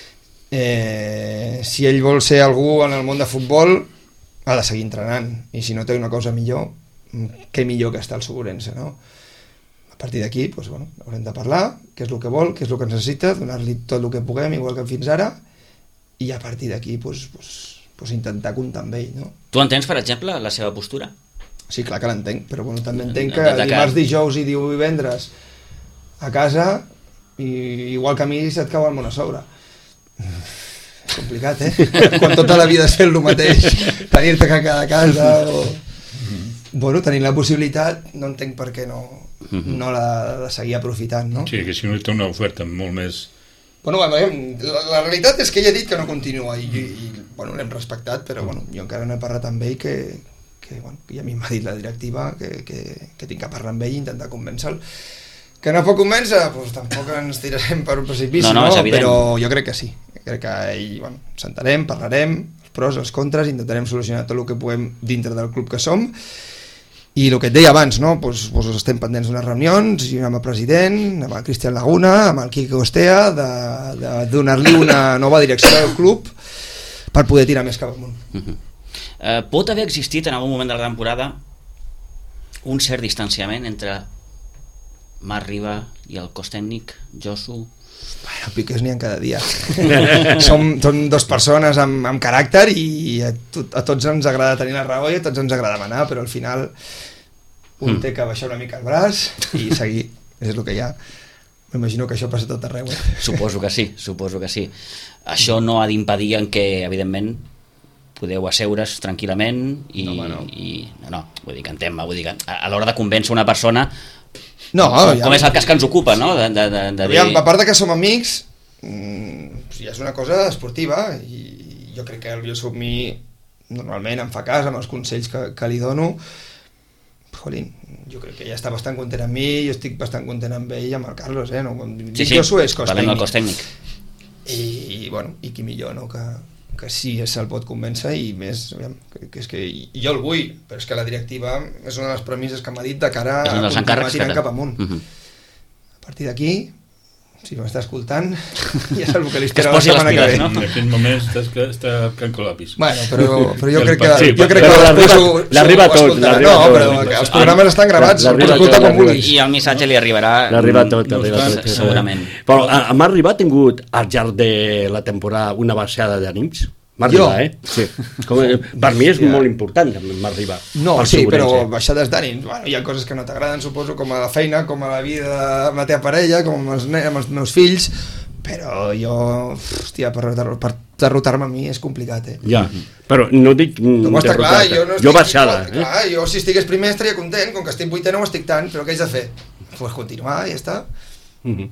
D: Eh, si ell vol ser algú en el món de futbol, ha de seguir entrenant, i si no té una cosa millor, què millor que estar al Segurense, no? A partir d'aquí, doncs, bueno, haurem de parlar, què és el que vol, què és el que necessita, donar-li tot el que puguem, igual que fins ara, i a partir d'aquí doncs, doncs, doncs intentar comptar amb ell, no?
A: Tu entens, per exemple, la seva postura?
D: Sí, clar que l'entenc, però bueno, també entenc
A: De-
D: que
A: de- de-
D: dimarts, dijous i divendres a casa, i igual que a mi se't cau el món a sobre. És complicat, eh? Quan tota la vida has fet el mateix, tenir-te que quedar a casa o... Bueno, tenint la possibilitat, no entenc per què no, no l'ha de seguir aprofitant, no?
C: Sí, que si no té una oferta molt més...
D: Bueno, la, la realitat és que ell ha dit que no continua i, i, i bueno, l'hem respectat, però bueno, jo encara no he parlat amb ell que, que, bueno, que ja a mi m'ha dit la directiva que, que, que tinc que parlar amb ell i intentar convèncer-lo. Que no pot convèncer? Doncs tampoc ens tirarem per un precipici,
A: no, no,
D: no?
A: no?
D: Però jo crec que sí. Crec que ell, bueno, sentarem, parlarem, els pros, els contres, intentarem solucionar tot el que puguem dintre del club que som. I el que et deia abans, no? pues, pues estem pendents d'unes reunions, i amb el president, amb el Cristian Laguna, amb el Quique Costea, de, de donar-li una nova direcció al club per poder tirar més cap amunt.
A: Uh -huh. uh, pot haver existit en algun moment de la temporada un cert distanciament entre Marc Riba i el cos tècnic, Josu?
D: Bueno, piques n'hi ha cada dia. som, som dos persones amb, amb caràcter i a, to, a tots ens agrada tenir la raó i a tots ens agrada manar, però al final un mm. té que baixar una mica el braç i seguir, és el que hi ha. M'imagino que això passa tot arreu. Eh?
A: Suposo que sí, suposo que sí. Això no ha d'impedir en què, evidentment, podeu asseure's tranquil·lament i...
D: No, home, no.
A: I, no, no, vull dir que en tema, vull dir que a, a l'hora de convèncer una persona...
D: No,
A: com,
D: ja,
A: com és el cas que ens ocupa, no? De, de, de, de
D: aviam,
A: dir...
D: a part de que som amics, mmm, ja és una cosa esportiva i jo crec que el Josu a mi normalment em fa cas amb els consells que, que li dono. Jolín, jo crec que ja està bastant content amb mi, jo estic bastant content amb ell i amb el Carlos, eh? No?
A: Sí, sí,
D: Josu és cos
A: parlem del
D: tècnic.
A: cos tècnic.
D: I, bueno, i qui millor, no? Que, que sí se'l pot convèncer i més, aviam, que, que és que jo el vull, però és que la directiva és una de les premisses que m'ha dit de cara
A: És un dels
D: a continuar
A: encàrrecs
D: tirant
A: que...
D: cap amunt.
A: Uh -huh.
D: A partir d'aquí, si m'està escoltant, ja és el que li
A: Que es
D: espera la
A: posi les
D: setmana que
A: piles,
D: ve.
A: no?
C: En aquest moment estàs, està canco l'àpis.
D: Bueno, però, però jo
C: El
D: crec que,
C: partit,
D: jo crec
B: però
D: que després
B: l'arriba-
D: ho,
B: l'arriba
D: ho
B: tot,
D: escoltarà.
B: l'arriba
D: No,
B: tot.
D: però que els programes estan gravats, el
B: L'arriba
D: pots escoltar
B: tot,
D: quan
B: l'arriba
D: vulguis.
A: I el missatge li arribarà...
B: L'arriba tot,
C: no
B: arriba
C: obstant,
B: tot.
A: segurament.
B: Però a, a Marc Ribà ha tingut al llarg de la temporada una baixada d'ànims? Marc
D: Jo?
B: Ribà, eh? Sí. Com, per mi és
D: Hòstia.
B: molt important, Marc Ribà.
D: No,
B: pel
D: sí,
B: Segurense.
D: però baixades d'ànims. Bueno, hi ha coses que no t'agraden, suposo, com a la feina, com a la vida amb la teva parella, com amb els, amb els meus fills, però jo, hòstia, per, derro- per derrotar-me a mi és complicat, eh?
B: Ja, però no dic...
D: No, està clar, jo no estic...
B: Jo baixada, eh?
D: Clar, jo si estigués primer estaria content, com que estic vuitè no ho estic tant, però què haig de fer? Pues continuar i ja està.
B: Mhm.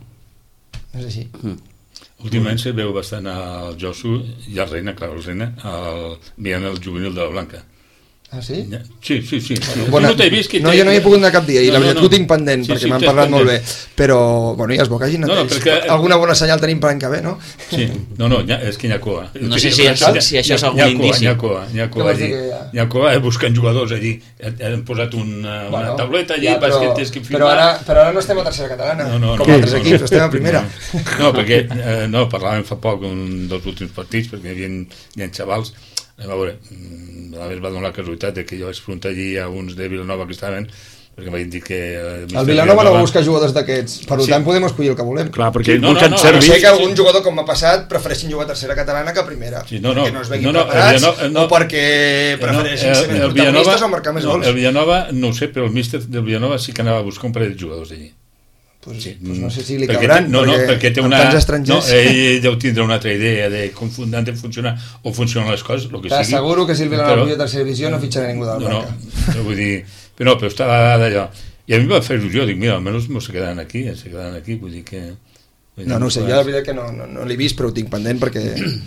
D: És així.
C: Últimament se veu bastant al Josu i al Reina, clar, el Reina, el, veient el juvenil de la Blanca.
D: Ah, sí?
C: Ja, sí, sí, sí.
D: Bueno,
C: Tu
D: bona-
C: no t'he vist que
D: no,
C: t'he-
D: jo no hi he pogut anar cap dia i
C: No,
D: la
C: no,
D: veritat
C: no.
D: que ho tinc pendent
C: Sí,
D: perquè
C: sí,
D: m'han
C: t'has
D: parlat molt bé,
C: pendent.
D: però bueno, ja es veu que hagin
C: No, no,
D: anat
C: perquè-
D: alguna bona senyal tenim per l'any que ve, no?
C: Sí, no, no, ja, és que n'hi ha coa.
A: No sé si això- si això és algun
C: N'hi ha
A: indici.
C: coa, n'hi ha coa, n'hi ha
D: Què
C: coa
D: vols
C: allí.
D: dir que hi ha?
C: N'hi ha coa, eh, buscant jugadors allí. Han posat una, una
D: Bueno,
C: tauleta allí
D: ja,
C: perquè
D: però,
C: tens que
D: però,
C: filmar.
D: ara, però ara no estem a tercera catalana,
C: No, no,
D: com
C: no,
D: altres
C: no,
D: equips,
C: no.
D: estem a primera.
C: No, no perquè eh, no, parlàvem fa poc un dels últims partits, perquè hi havia, hi havia xavals. A veure, mm, a més va donar la casualitat de que jo vaig preguntar allí a uns de Vilanova que estaven, perquè m'havien dit que... Eh,
D: El Vilanova no va buscar jugadors d'aquests, per
C: Sí.
D: tant podem escollir el que volem.
B: Clar, perquè
C: Sí, no,
B: busquen
C: no, no,
D: A no
B: servis...
D: ser que algun jugador, com m'ha passat, prefereixin jugar a tercera catalana que a primera.
C: Sí, no, no,
D: perquè no es veguin
C: no, no, el
D: preparats,
C: Villanova- no,
D: o perquè prefereixin ser més protagonistes o marcar més
C: no,
D: gols.
C: el Villanova, no ho sé, però el míster del Villanova sí que anava a buscar un parell de jugadors allí.
D: Pues,
C: Sí,
D: pues no sé si li
C: perquè
D: cabran,
C: té, no, no, perquè té
D: amb
C: una,
D: tants estrangers...
C: no, ell deu tindre una altra idea de com fun- han de funcionar o funcionen les coses, el que sigui.
D: T'asseguro que si el Vilanova
C: Però-
D: puja a tercera divisió no fitxarà ningú del
C: no, no,
D: Barca.
C: però vull dir, però no, però estava d'allò. I a mi em va fer il·lusió, dic, mira, almenys no se quedaran aquí, se quedaran aquí, vull dir que... Vull dir,
D: No, no ho sé, jo
C: pues,
D: la veritat que no, no, no l'he vist, però ho tinc pendent perquè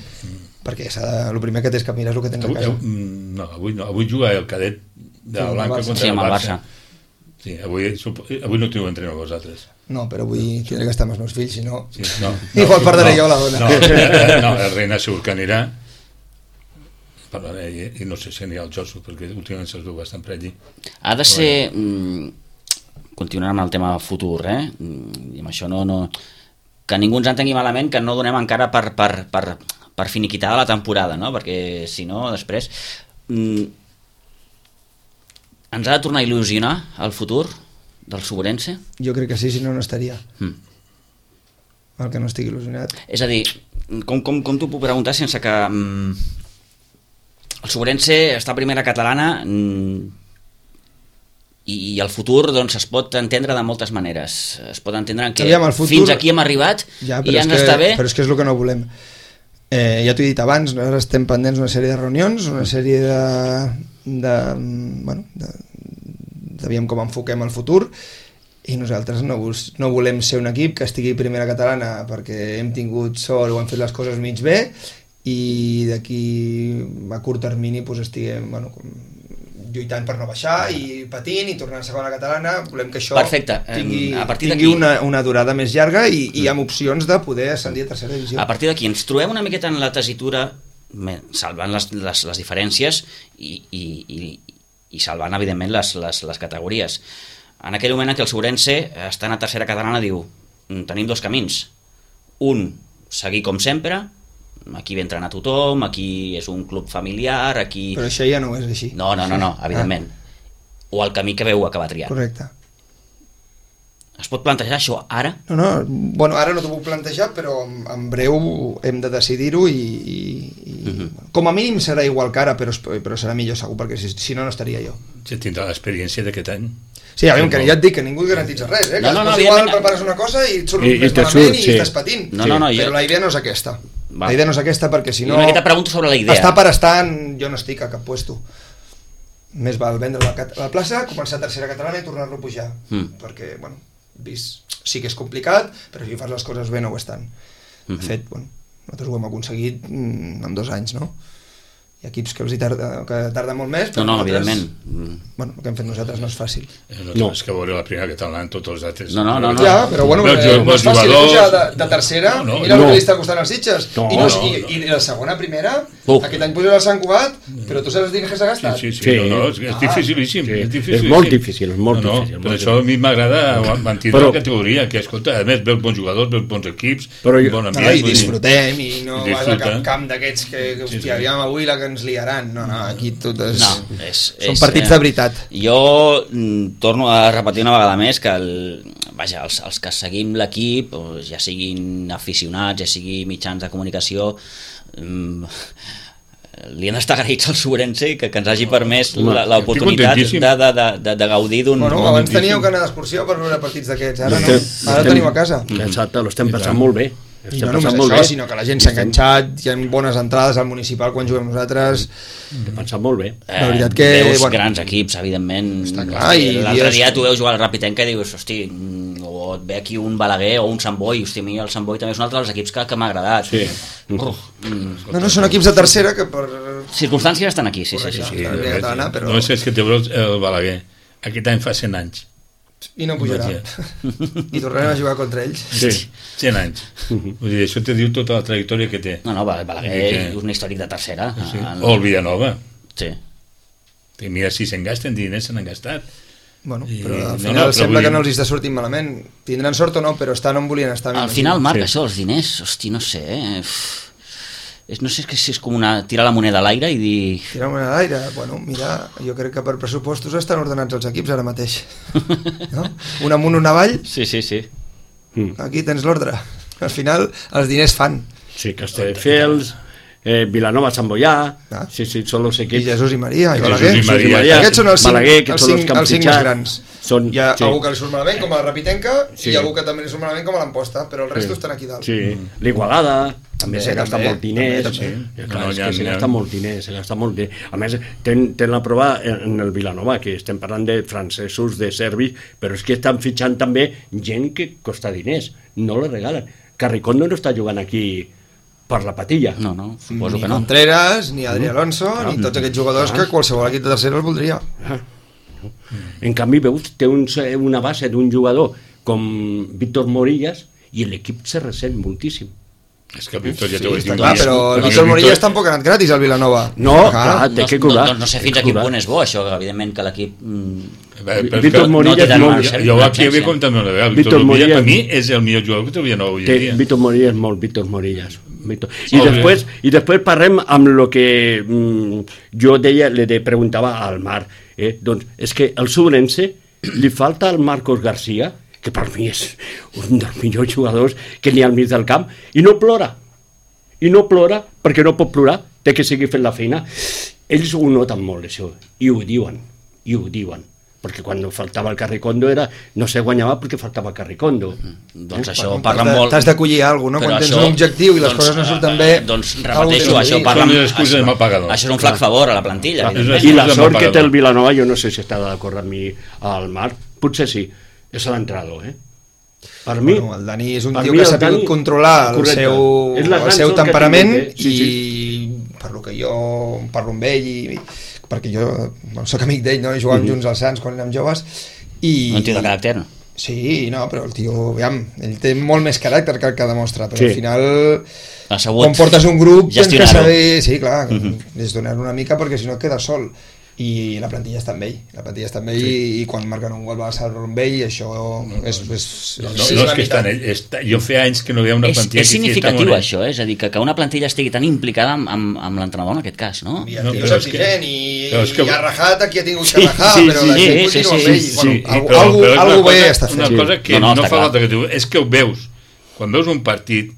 D: perquè s'ha de, el primer que tens que mirar és el que tens a
C: Avui,
D: casa.
C: avui, no, avui no, avui juga el cadet de la
D: Sí,
C: Blanca
D: amb el Barça.
C: contra
A: Sí, amb el
C: el
A: Barça.
C: Barça. Sí, avui, supo- avui no teniu entrenador vosaltres.
D: No, però avui tindré que estar amb els meus fills, si no...
C: Sí, no,
D: Igual perdré jo la dona.
C: No, eh, no, el Reina segur que anirà. Parlaré, i, i no sé si anirà el Josu, perquè últimament se'ls veu bastant per allí.
A: Ha de ser... Mm, continuant amb el tema futur, eh? I amb això no, no... que ningú ens entengui malament, que no donem encara per, per, per, per finiquitada la temporada, no? Perquè si no, després... Mm, ens ha de tornar a il·lusionar el futur del Suburense?
D: Jo crec que sí, si no, no estaria.
A: Mm.
D: El que no estigui il·lusionat.
A: És a dir, com, com, com t'ho puc preguntar sense que... Mm, el Suburense està a primera catalana mm, i, i el futur doncs, es pot entendre de moltes maneres. Es pot entendre que
D: Aviam, futur...
A: fins aquí hem arribat
D: ja,
A: i ja ens
D: que,
A: està bé.
D: Però és que és el que no volem. Eh, ja t'ho he dit abans, ara estem pendents d'una sèrie de reunions, una sèrie de... de bueno, de, de com enfoquem el futur, i nosaltres no, no volem ser un equip que estigui a primera catalana perquè hem tingut sort o hem fet les coses mig bé i d'aquí a curt termini pues, estiguem bueno, lluitant per no baixar i patint i tornant a segona catalana. Volem que això
A: Perfecte.
D: tingui,
A: a
D: tingui una, una durada més llarga i, i amb opcions de poder ascendir a tercera divisió.
A: A partir d'aquí ens trobem una miqueta en la tessitura, salvant les, les, les diferències i, i, i, i salvant evidentment les, les, les categories. En aquell moment en què el Suburense, estant a tercera catalana, diu tenim dos camins. Un, seguir com sempre, aquí ve entrenar tothom, aquí és un club familiar, aquí...
D: Però això ja no és així.
A: No, no, no, no evidentment. Ah. O el camí que veu acabar triant.
D: Correcte.
A: Es pot plantejar això ara?
D: No, no, bueno, ara no t'ho puc plantejar, però en breu hem de decidir-ho i, i, i uh-huh. com a mínim serà igual que ara, però, però serà millor segur, perquè si, si no, no estaria jo.
C: Ja tindrà l'experiència d'aquest any.
D: Sí, a veure, que ja et dic que ningú garantitza res, eh? Que
A: no, no, no,
D: igual prepares una cosa i et surt I, més malament surt, i sí. estàs patint.
A: No, no, no,
D: però
A: jo...
D: la idea no és aquesta. Va. La idea no és aquesta perquè si no...
A: Una miqueta pregunto sobre la idea.
D: Està per estar en... Jo no estic a cap puesto. Més val vendre la, la plaça, començar a tercera catalana i tornar-lo a pujar. Mm. Perquè, bueno, vist, sí que és complicat, però si fas les coses bé no ho estan. Mm-hmm. De fet, bueno, nosaltres ho hem aconseguit mm, en dos anys, no? Hi ha equips que els hi tarda, que tarda molt més, però
A: no, no,
D: evidentment. Bueno, el que hem fet nosaltres no és fàcil.
C: No, és que veure la primera catalana en tots els altres.
A: No, no, no. no.
D: Ja, però bueno,
C: no,
D: eh, no és fàcil
C: jugadors...
D: pujar de, de tercera, no, no, mira no. el que li està costant als Sitges.
C: No,
D: I, no,
C: no,
D: i, i la segona a primera,
A: uh.
D: aquest any puja al Sant Cugat, però tu saps els diners que s'ha gastat?
C: Sí, sí, sí, sí. No, no, és, és dificilíssim. Sí. És, dificilíssim.
B: És molt difícil, és molt
C: no, no,
B: difícil.
C: Per això a mi m'agrada mantenir la categoria, que escolta, a més, veus bons jugadors, veus bons equips,
B: però jo,
C: bon ambient.
D: No, I disfrutem, i no
C: i
D: vas a cap camp d'aquests que, que hòstia, sí, sí. aviam avui la que ens liaran. No, no, aquí tot és...
A: No, és,
D: són
A: és,
D: partits
A: eh,
D: de veritat.
A: Jo mm, torno a repetir una vegada més que el, vaja, els, els que seguim l'equip, ja siguin aficionats, ja sigui mitjans de comunicació, mm, li han d'estar agraïts al Suburense que, que ens hagi permès l'oportunitat de, de, de, de, de gaudir d'un...
D: Bueno, abans teníeu que anar d'excursió per veure partits d'aquests, ara no, ara tenim a casa.
B: Exacte, l'estem passant molt bé.
D: I no només això, sinó que la gent s'ha enganxat, hi ha bones entrades al municipal quan juguem nosaltres.
B: He pensat molt bé.
A: La veritat que... Veus bueno, grans equips, evidentment. L'altre dia tu veus jugar al Rapitenca i dius, hosti, o et ve aquí un Balaguer o un Sant Boi, hosti, a mi el Sant Boi també és un altre dels equips que, que m'ha agradat.
B: Sí.
A: Uh,
D: no, no, són equips de tercera que per...
A: circumstàncies estan aquí, sí, sí. sí, sí.
C: sí, sí catalana, però... No és que té el Balaguer. Aquest any fa cent anys.
D: I no pujarà. I tornarem a jugar contra ells.
C: Sí, cent anys. Vull dir, això te diu tota la trajectòria que té.
A: No, no, Balaguer és un històric de tercera.
C: Sí. O el Villanova.
A: Sí.
C: I mira, si se'n gasten diners, se n'han gastat.
D: Bueno, però al final no, no, sembla que no els està sortint malament. Tindran sort o no, però estan on volien estar.
A: Al final, Marc, sí. Això, els diners, hosti, no sé, eh? És, no sé si és com una, tirar la moneda a l'aire i dir...
D: Tirar la moneda a l'aire? Bueno, mira, jo crec que per pressupostos estan ordenats els equips ara mateix. No? Un amunt, un avall.
A: Sí, sí, sí.
D: Aquí tens l'ordre. Al final, els diners fan.
B: Sí, Castelldefels, eh, Vilanova, Sant Boià, ah. sí, sí, són els equips...
D: I Jesús i Maria, i
C: Balaguer.
B: Jesús i Maria.
D: Aquests són els cinc,
B: Balaguer,
D: els cinc, els cinc més grans.
B: Són,
D: hi ha
B: sí.
D: algú que li surt malament, com a la Rapitenca, sí. I algú que també li surt malament, com a l'Amposta, però el resto
B: sí.
D: estan aquí dalt.
B: Sí, l'Igualada... també se gasta molt diners,
C: sí.
B: Clar, no, és que se gasta molt diners, se gasta molt diners. A més, ten, ten la prova en el Vilanova, que estem parlant de francesos, de serbis, però és que estan fitxant també gent que costa diners, no la regalen. Carricondo no està jugant aquí per la patilla.
A: No, no, suposo
D: ni
A: que no.
D: Ni Contreras, ni Adri Alonso, no, ni tots aquests jugadors ah. que qualsevol equip de tercera els voldria.
B: Ah. En canvi, veus, té un, una base d'un jugador com Víctor Morillas i l'equip se ressent moltíssim.
C: És que el Víctor ja t'ho he dit.
D: Clar, però el Víctor Morillas tampoc ha anat gratis al Vilanova.
B: No, clar, té que cobrar.
A: No, no sé fins a quin punt és bo això, evidentment que l'equip...
B: Víctor Morillas
A: no
B: molt...
C: Jo aquí havia comptat molt bé. Víctor Morillas per mi és el millor jugador que t'havia nou avui dia.
B: Víctor Morillas molt, Víctor Morillas. I després, i després parlem amb el que mm, jo deia, li de preguntava al Marc. Eh? Doncs és que el Sobrense li falta al Marcos García, que per mi és un dels millors jugadors que n'hi ha al mig del camp, i no plora. I no plora perquè no pot plorar, té que seguir fent la feina. Ells ho noten molt, això, i ho diuen, i ho diuen. Perquè quan faltava el Carricondo era, no se guanyava perquè faltava Carricondo.
A: Mm. Doncs això bueno, parla molt...
D: T'has d'acollir alguna cosa, no? Quan tens un objectiu i les doncs, coses no surten bé...
A: Doncs repeteixo, això parla...
C: Això,
A: això és un flac favor a la plantilla.
B: I la sort que té el Vilanova, jo no sé si està d'acord amb mi al Marc, potser sí, és l'entrenador, eh? Per mi...
D: Bueno, el Dani és un tio que ha sabut controlar el seu, el seu temperament i per lo que jo parlo amb ell i... perquè jo bueno, soc amic d'ell, no? I jugàvem mm-hmm. junts als Sants quan érem joves i...
A: Un tio de caràcter, no?
D: Sí, no, però el tio, aviam, ell té molt més caràcter que el que demostra, però sí. Al final quan portes un grup tens que saber, sí, clar, mm-hmm. gestionar una mica perquè si no et quedes sol i la plantilla està amb ell, la plantilla està amb ell sí. i, i quan marquen un gol va a salvar amb ell i això no, és... és,
C: no, no, no és que està en ell, està, jo feia anys que no veia una plantilla...
A: És, és significatiu això, eh? És a dir, que, que una plantilla estigui tan implicada amb, amb, amb l'entrenador en aquest cas, no?
D: I el tio és exigent i, que... i ha rajat a qui ha tingut que rajar, sí, sí,
A: sí,
D: però la gent
A: sí,
D: continua
A: sí,
D: amb ell.
A: Sí, sí,
D: bueno,
A: sí,
D: algú,
C: però,
D: algú,
C: però
D: algú bé
C: cosa,
D: està fent.
C: Una cosa que no,
A: no,
C: no fa
A: clar.
C: falta que diu, és que ho veus, quan veus un partit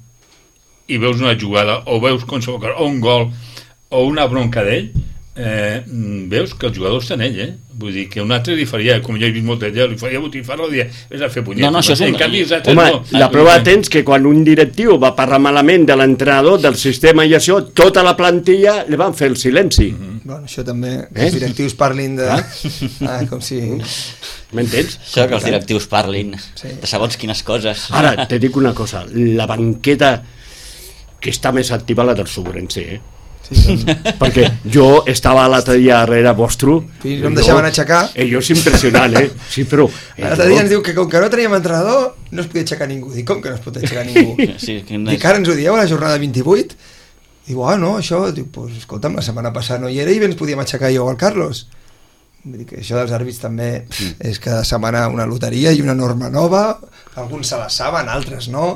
C: i veus una jugada o veus qualsevol o un gol o una bronca d'ell, eh, veus que el jugador està en ell, eh? Vull dir que un altre li faria, com jo he vist molt d'ell, li faria botifar-lo i dir, vés a fer punyetes.
A: No, no, això és un...
C: En canvi,
B: home,
C: no.
B: la prova tens que quan un directiu va parlar malament de l'entrenador, del sistema i això, tota la plantilla li van fer el silenci.
D: Mm-hmm. Bueno, això també, que els eh? directius parlin de... Ah? Ah, com si...
B: M'entens?
A: Això que els directius parlin sí. de segons quines coses.
B: Ara, te dic una cosa, la banqueta que està més activa la del Sobrense, eh? Sí, perquè jo estava l'altre dia darrere vostre
D: i no em deixaven aixecar
B: ells és impressionant, eh? Sí, però
D: l'altre dia ens diu que com que no teníem entrenador no es podia aixecar ningú. Dic, com que no es pot aixecar ningú? Sí, dic, ara ens ho dieu a la jornada vint-i-vuit? Diu, ah, no, això dic, pues, escolta'm, la setmana passada no hi era i bé ens podíem aixecar jo o el Carlos. Vull dir que això dels àrbits també és cada setmana una loteria i una norma nova, alguns se la saben, altres no.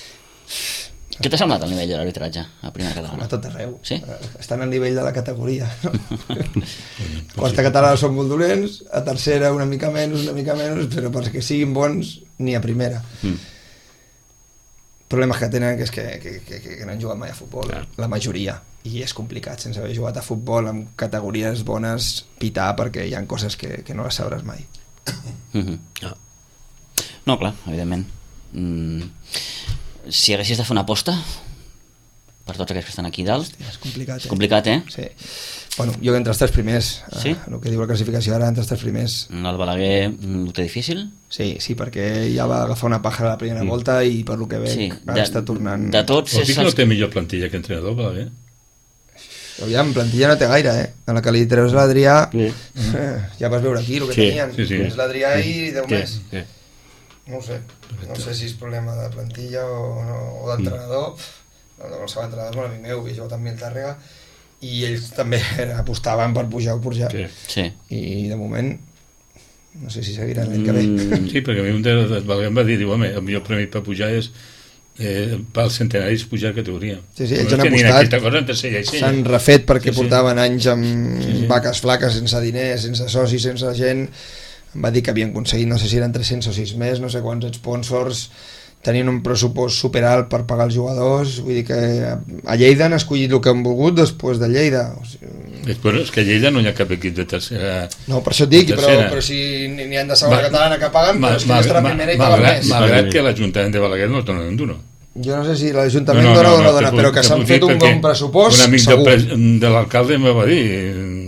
A: Què t'ha semblat el nivell de l'arbitratge a primera catalana?
D: A tot arreu.
A: Sí?
D: Estan al nivell de la categoria. No? Quarta catalana són molt dolents, a tercera una mica menys, una mica menys, però perquè siguin bons ni a primera. Mm. Problemes que tenen que és que, que, que, que no han jugat mai a futbol, clar. La majoria. I és complicat, sense haver jugat a futbol amb categories bones, pitar, perquè hi ha coses que, que no les sabràs mai.
A: Mm-hmm. No. no, clar, evidentment. Mm. Si haguessis de fer una aposta per tots aquests que estan aquí dalt...
D: Hòstia, és complicat, eh?
A: És complicat, eh?
D: Sí. Bueno, jo que entre els tres primers,
A: sí?
D: eh, el que diu la classificació ara, entre els tres primers...
A: El Balaguer ho té difícil?
D: Sí, sí, perquè ja va agafar una paja a la primera mm. volta i per lo que veig sí. ara està tornant...
A: De tots...
C: Vol dir que no té millor plantilla que entrenador, Balaguer?
D: Aviam, plantilla no té gaire, eh? En la que li treus l'Adrià, sí. eh, ja vas veure aquí el que sí. tenien. Sí, sí. És l'Adrià sí. i deu sí. més. Sí. No ho sé, no sé si és problema de plantilla o, no, o d'entrenador. Mm. El seu entrenador és molt amic meu, que jo també el Tàrrega, i ells també apostaven per pujar o pujar. Sí.
A: Sí.
D: I de moment no sé si seguiran l'any que ve.
C: Mm. Sí, perquè a mi un de em va dir, diu, home, el millor premi per pujar és eh, pels centenaris pujar categoria.
D: Sí, sí, ells han apostat, s'han refet perquè sí, sí. portaven anys amb sí, sí. vaques flaques, sense diners, sense socis, sense gent. Em va dir que havien aconseguit, no sé si eren tres-cents o sis més, no sé quants sponsors, tenien un pressupost superalt per pagar els jugadors, vull dir que a Lleida han escollit el que han volgut després de Lleida. O sigui...
C: Però és que a Lleida no hi ha cap equip de tercera.
D: No, per això et dic, però, però si n'hi ha de segona ma, catalana que paguen, ma, però és que ma, estarà ma, primera i paguen més.
C: Malgrat que l'Ajuntament de Balaguer no es dona d'un duro.
D: Jo no sé si l'Ajuntament no, no, dona o no, no dona, però que s'han fet un bon pressupost,
C: un amic
D: segur.
C: De, de l'alcalde me va dir,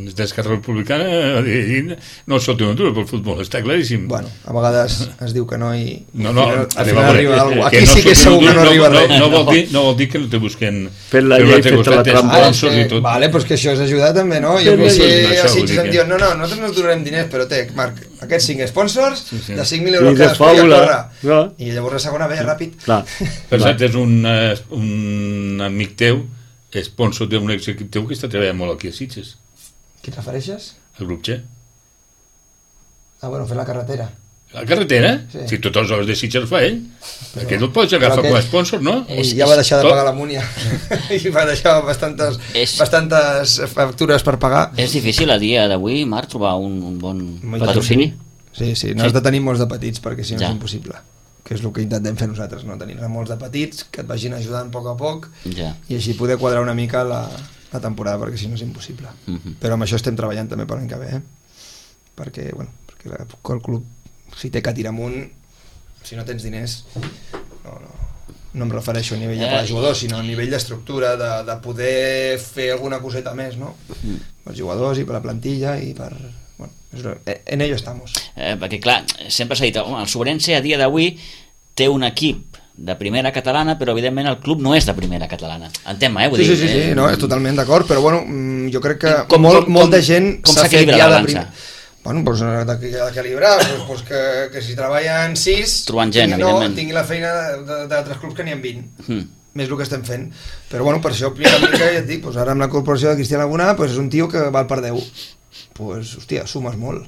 C: d'Esquerra Republicana no es solta una dura pel futbol, està claríssim.
D: Bueno, a vegades es diu que no i
C: no, no,
D: al
C: anem
D: final
C: a veure,
D: arriba alguna cosa.
C: que
D: Aquí
C: no
D: sí que segur que no arriba
C: no,
D: res.
C: no, vol dir, no vol dir que no te busquen
B: Fent la llei, fent la trampa.
D: Ah, és que, vale, pues que això és ajudar també, no? Jo
B: Fent
D: que
B: la
D: si
B: llei.
C: Això
D: els
C: vull
D: Sitges
C: dir
D: em
C: que-
D: diuen, no, no, nosaltres no et donarem diners, però té, Marc, aquests cinc sponsors
C: Sí, sí.
D: de cinc mil euros
B: I de
D: cadascú i a
B: faula.
D: córrer.
B: No.
D: I llavors la segona ve ràpid.
B: Clar.
C: Per cert, és un, eh, un amic teu, sponsor d'un equip teu que està treballant molt aquí a Sitges,
D: Qui et refereixes?
C: el grup G.
D: Ah, bueno, fer la carretera.
C: La carretera?
D: Sí.
C: Si totes les hores de Sitges els fa ell.
D: Però-
C: Perquè no el pots agafar
D: però
C: com a
D: que-
C: sponsor, no?
D: Ui,
A: És-
D: ja va deixar de
C: tot-
D: pagar la múnia i va deixar bastantes,
A: És-
D: bastantes factures per pagar.
A: És difícil a dia d'avui, Marc, trobar un, un bon
D: Molt
A: patrocini?
D: Sí, sí, no has de tenir molts de petits perquè si no
A: Ja.
D: és impossible, que és el que intentem fer nosaltres, no tenir molts de petits que et vagin ajudant a poc a poc
A: Ja.
D: i així poder quadrar una mica la, la temporada, perquè si no és impossible.
A: Mhm.
D: Però amb això estem treballant també per l'any que ve, eh? perquè, bueno, perquè la, el club, si té que tirar amunt, si no tens diners, no, no, no em refereixo a nivell de pagar jugadors, sinó a nivell d'estructura, de, de poder fer alguna coseta més, no? Per jugadors i per la plantilla i per... Bueno, és- en ello estamos.
A: Eh, perquè clar, sempre s'ha dit, home, el Sobrense a dia d'avui té un equip de primera catalana, però evidentment el club no és de primera catalana. Entén-me, eh? Vull
D: Sí,
A: dir,
D: sí, sí, sí,
A: eh,
D: no, és totalment d'acord, però bueno, mm, jo crec que
A: Com-
D: molt,
A: com-
D: molta
A: com-
D: gent
A: com
D: s'ha fet
A: s'equilibra
D: ja
A: la
D: de
A: balança?
D: prim... Bueno, doncs ha d'equilibrar, doncs, doncs que, que si treballen sis,
A: Trobant gent,
D: tingui, no,
A: evidentment.
D: tingui la feina de- d'altres clubs que n'hi ha vint.
A: Mm.
D: Més el que estem fent. Però bueno, per això, mica en mica, ja et dic, doncs ara amb la corporació de Cristian Laguna, doncs és un tio que val per deu. Doncs, hòstia, sumes molt.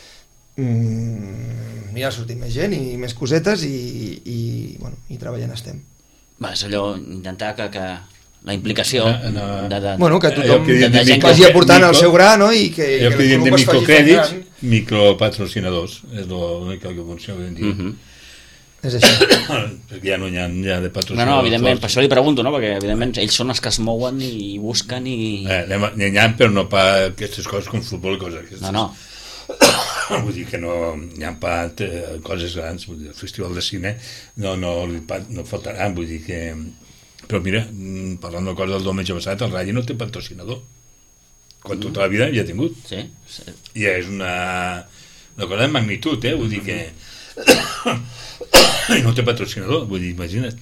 D: Mm, mira, ha sortit més gent i més cosetes i, i, bueno, i treballant estem.
A: Va, és allò, intentar que, que la implicació
C: No, no.
A: de, de,
D: Bueno, que
C: Allò
D: tothom
C: que diem de
A: de gent
C: micro-
D: vagi aportant el
C: micro-
D: seu gra, no? I que,
C: Allò
D: que
C: que
D: el
C: diem de
D: club es faci
C: microcrèdits,
D: gran.
C: micropatrocinadors, és l'únic que funciona avui en dia.
A: Mhm.
D: És així.
C: Perquè ja no hi ha, ja de
A: No,
C: patrocinadors.
A: no, evidentment, per
C: forts.
A: això li pregunto, no? Perquè evidentment ells són els que es mouen i busquen i...
C: Eh, anem a- n'hi ha, però no pa aquestes coses com futbol i coses aquestes.
A: No, no.
C: Vull dir que no n'hi ha pa eh, coses grans, vull dir, el festival de cine no, no, li pa- no faltaran, vull dir que... Però mira, mm, parlant de coses del diumenge passat, el Rayo no té patrocinador. Quan tota la vida ja ha tingut.
A: Sí, sí.
C: I és una, una cosa de magnitud, eh? Vull dir que... I no té patrocinador, vull dir, imagina't.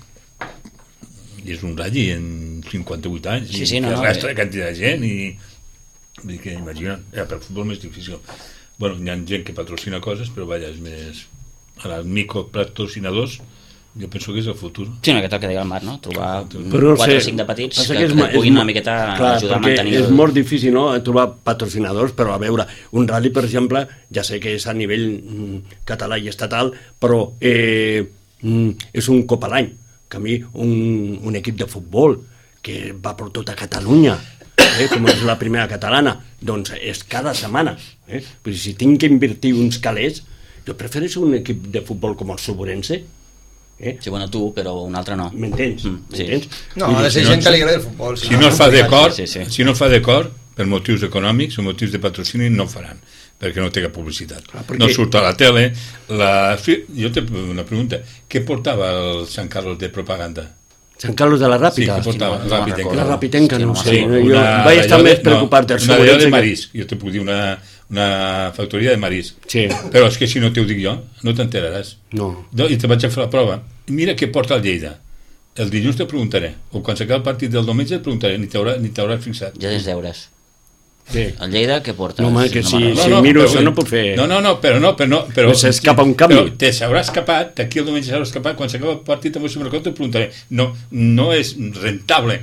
C: I és un Rayo en cinquanta-vuit anys,
A: Sí,
C: i
A: sí, no,
C: que
A: no,
C: arrastra
A: eh.
C: quantitat de gent, i... Vull dir que, imagina't, ja, per futbol més difícil. Bueno, hi ha gent que patrocina coses, però vaja, és més... Ara, els micropatrocinadors, jo penso que és el futur.
A: Sí, no, que toca dir el Marc, no? Trobar
B: Però no
A: quatre
B: sé,
A: o cinc de petits
B: passa
A: que,
B: que
A: que,
B: és ma-
A: et puguin
B: és
A: una
B: mo-
A: miqueta
B: clar,
A: ajudar a
B: perquè
A: mantenir...
B: és molt difícil, no?, trobar patrocinadors, però a veure, un rally, per exemple, ja sé que és a nivell mm, català i estatal, però eh, mm, és un cop a l'any. Que a mi, un, un equip de futbol que va per tota Catalunya, eh, com és la primera catalana, doncs és cada setmana. Eh? Però si tinc que invertir uns calés, jo prefereixo un equip de futbol com el Sobrense. Eh?
A: Sí, bueno, tu, però un altre no.
B: M'entens?
A: Mm, sí.
B: M'entens?
D: No,
B: Vull
D: ha de
B: dir,
D: ser
C: si no
D: gent
C: et-
D: que li agrada el futbol.
C: Si no es fa d'acord,
A: sí, sí.
C: si no es fa d'acord, per motius econòmics o motius de patrocini, no ho faran, perquè no té cap publicitat.
B: Clar, perquè-
C: No surt a la tele. La... Jo té una pregunta. Què portava el Sant Carlos de propaganda?
B: Sant Carlos de la Ràpita.
C: Sí, que portava
A: no, no
C: Ràpida.
A: me'n
B: La
A: recordo.
B: Rapitenca, no ho
A: Sí,
B: sé.
A: no
B: Jo
C: Una
B: vaig estar
C: d'allò
B: més
C: de-
B: preocupat del
C: no, una d'allò
B: Sobrense
C: de
B: que-
C: marisc. Jo te puc dir una, una factoria de marisc.
B: Sí.
C: Però és que si no t'ho dic jo, no t'enteraràs.
B: No.
C: No, I te vaig a fer la prova. I mira què porta el Lleida. El dilluns te preguntaré, o quan s'acabi el partit del diumenge et preguntaré, ni t'haurà- ni t'hauràs fixat.
A: Ja des deures.
B: Sí.
A: El Lleida, què porta?
B: No, home, que sí,
A: me'n
B: sí.
A: recordo.
B: miro
C: però
B: això
C: vull-
B: no puc fer-
C: No, no, no, però no, però no, però
B: No s'escapa un canvi.
C: Però te s'haurà escapat, d'aquí el diumenge s'haurà escapat, quan s'acaba el partit amb el Supercot te preguntaré. No, no és rentable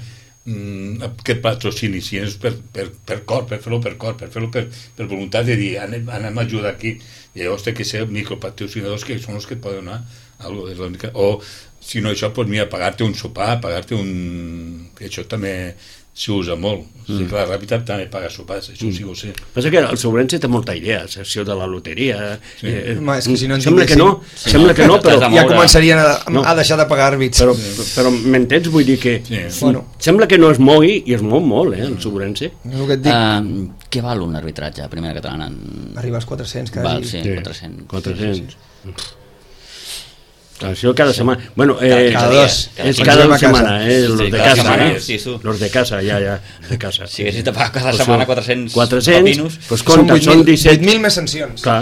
C: mm, aquest patrocini, si és per, per, per cor, per fer-lo per cor, per fer-lo per, per voluntat de dir anem, anem a ajudar aquí. I llavors té que ser micropatrocinadors que són els que et poden donar algo, és l'única. O si no això, doncs mira, pagar-te un sopar, pagar-te un... que això també s'hi usa molt. Mm. Sí, clar, la Ràpita també paga sopars, això mm. sí que ho sé.
B: Passa que el Sobrense té molta idea, secció de la loteria...
C: Sí.
B: Eh,
D: Home, és que si no en
B: sembla que no,
A: Sí,
B: sembla
A: no,
B: que no,
A: t'has
B: però,
A: de
D: Ja
A: moure.
D: començarien a,
B: No.
D: a deixar de pagar àrbits.
B: però, però m'entens? Vull dir que
C: Sí.
D: Bueno.
B: sembla que no es mogui i es mou molt, eh, el Sobrense.
D: És el que et dic.
A: Uh, què val un arbitratge a primera catalana?
D: Arriba als quatre-cents, quasi.
A: Val, sí,
B: Sí.
A: quatre-cents.
B: quatre-cents. Això cada setmana. Bueno, eh,
A: Cada
D: dos.
B: És
A: Cada
B: cada
D: setmana.
B: setmana, eh?
A: Sí,
B: Los de
A: cada
B: casa,
A: setmana,
B: eh?
A: sí, tu.
B: Los de casa, ja, ja, de casa.
A: Si haguessis de pagar cada
B: Pues
A: setmana
B: són
A: quatre-cents,
B: quatre-cents,
A: papinos...
B: pues compta,
D: vuit
B: són
D: mil
B: disset...
D: vuit mil més sancions.
B: Clar,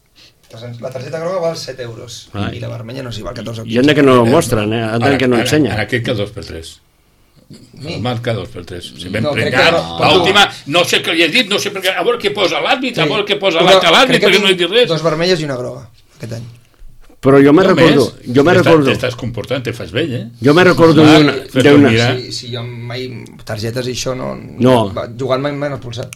D: La targeta groga val set euros
B: Ah.
D: i la vermella no s'hi val catorze o
B: hi ha que no lo mostren, eh?
C: Ara,
B: Han que no
C: ara,
B: ensenya.
C: ara aquest que dos per tres. El marca dos per tres. Si vam
D: No, crec
C: prenyar,
D: que no.
C: l'última, no sé què li he dit, no sé per què, a veure què posa l'àrbit, a
D: Sí.
C: veure què posa
D: Però
C: l'acte l'àrbit,
D: crec que
C: perquè no he
D: tinc
C: dit res.
D: Dos vermelles i una groga aquest any.
B: Però jo me
C: No
B: recordo,
C: més.
B: jo me
C: T'estàs-
B: recordo,
C: T'estàs comportant, te fas vell, eh?
B: jo me recordo
C: Clar,
B: d'una...
C: fer-te
B: d'una-
C: mirar.
D: Si, si jo mai targetes i això no,
B: No.
D: va- jugant mai m'han expulsat,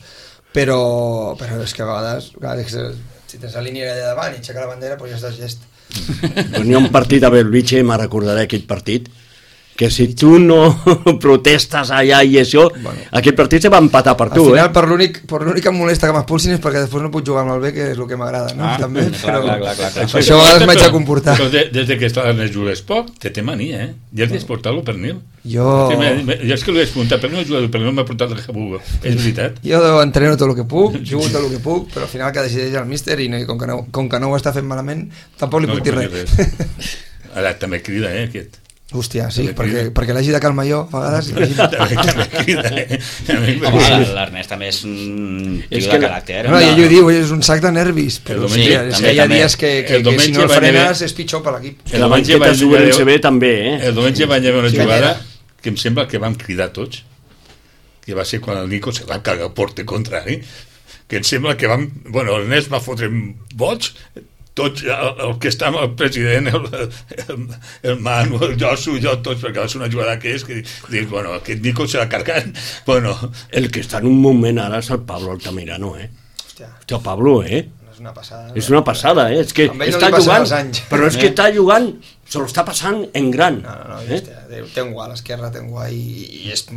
D: però, però és que a vegades, clar, és que si tens la línia allà davant i aixeca la bandera, doncs ja estàs gest.
B: Doncs n'hi ha un partit a Belvitge, me recordaré aquell partit, que si tu no protestes allà i això,
D: Bueno.
B: aquest partit se va empatar per
D: Al
B: tu,
D: final,
B: eh?
D: per l'únic per l'únic que em molesta que m'expulsin és perquè després no puc jugar amb el B, que és el que m'agrada, no?
A: Ah,
D: També,
A: clar,
D: però
A: clar, clar, clar, clar.
D: per això a vegades m'haig de comportar.
C: Però de, des de que està l'Ernest Jules poc, te té mania, eh? Ja has portat el pernil.
D: Jo,
C: Jo és que li vaig preguntar, per què no he jugat el pernil? No m'ha portat el jabugo. És veritat.
D: jo entreno tot el que puc, jugo tot el que puc, però al final el que decideix el míster i, no, i com, que no, com que no ho està fent malament, tampoc li
C: No
D: puc dir
C: li
D: res.
C: puc dir Ara també crida, eh, aquest.
D: Hòstia, sí,
C: També
D: perquè,
C: crida.
D: perquè l'hagi de calmar jo, a vegades, imagina't.
C: També, també crida, eh? També
A: Home,
C: crida.
A: l'Ernest també és un
B: És
A: tio
B: que
A: de
B: la-
A: caràcter.
D: No, ell ho diu, és un sac de nervis, però
C: diumenge-
D: hòstia, és
A: també,
D: que hi ha
A: també.
D: dies que, que,
C: El
D: que si
C: diumenge
D: no el
C: va
D: frenes
C: haver-
D: és pitjor per l'equip.
C: El
B: La
C: diumenge
B: banqueta
C: vaig
B: Sobrense
C: veure-
B: B també, eh?
C: El diumenge vaig haver una
D: Sí,
C: jugada
D: Gallera.
C: que em sembla que vam cridar tots, que va ser quan el Nico se va cagar al porte contrari, que em sembla que vam... Bueno, el Ernest va fotre boig, tots, el, el que està amb el president, el, el, el Manu, el Josu, jo, tots, perquè va ser una jugada que és, que dius, bueno, aquest Nico se l'ha cargat, bueno...
B: El que està en un moment ara és el Pablo Altamirano, eh?
D: Hòstia,
B: Hòstia, Pablo, eh?
D: és una passada.
B: És una passada, eh? És que
D: Amb ell no
B: està
D: li passen
B: jugant,
D: els anys.
B: però és que està jugant, se lo està passant en gran.
D: No, no, no,
B: eh?
D: hòstia, té un guà a l'esquerra, té un guà i, i és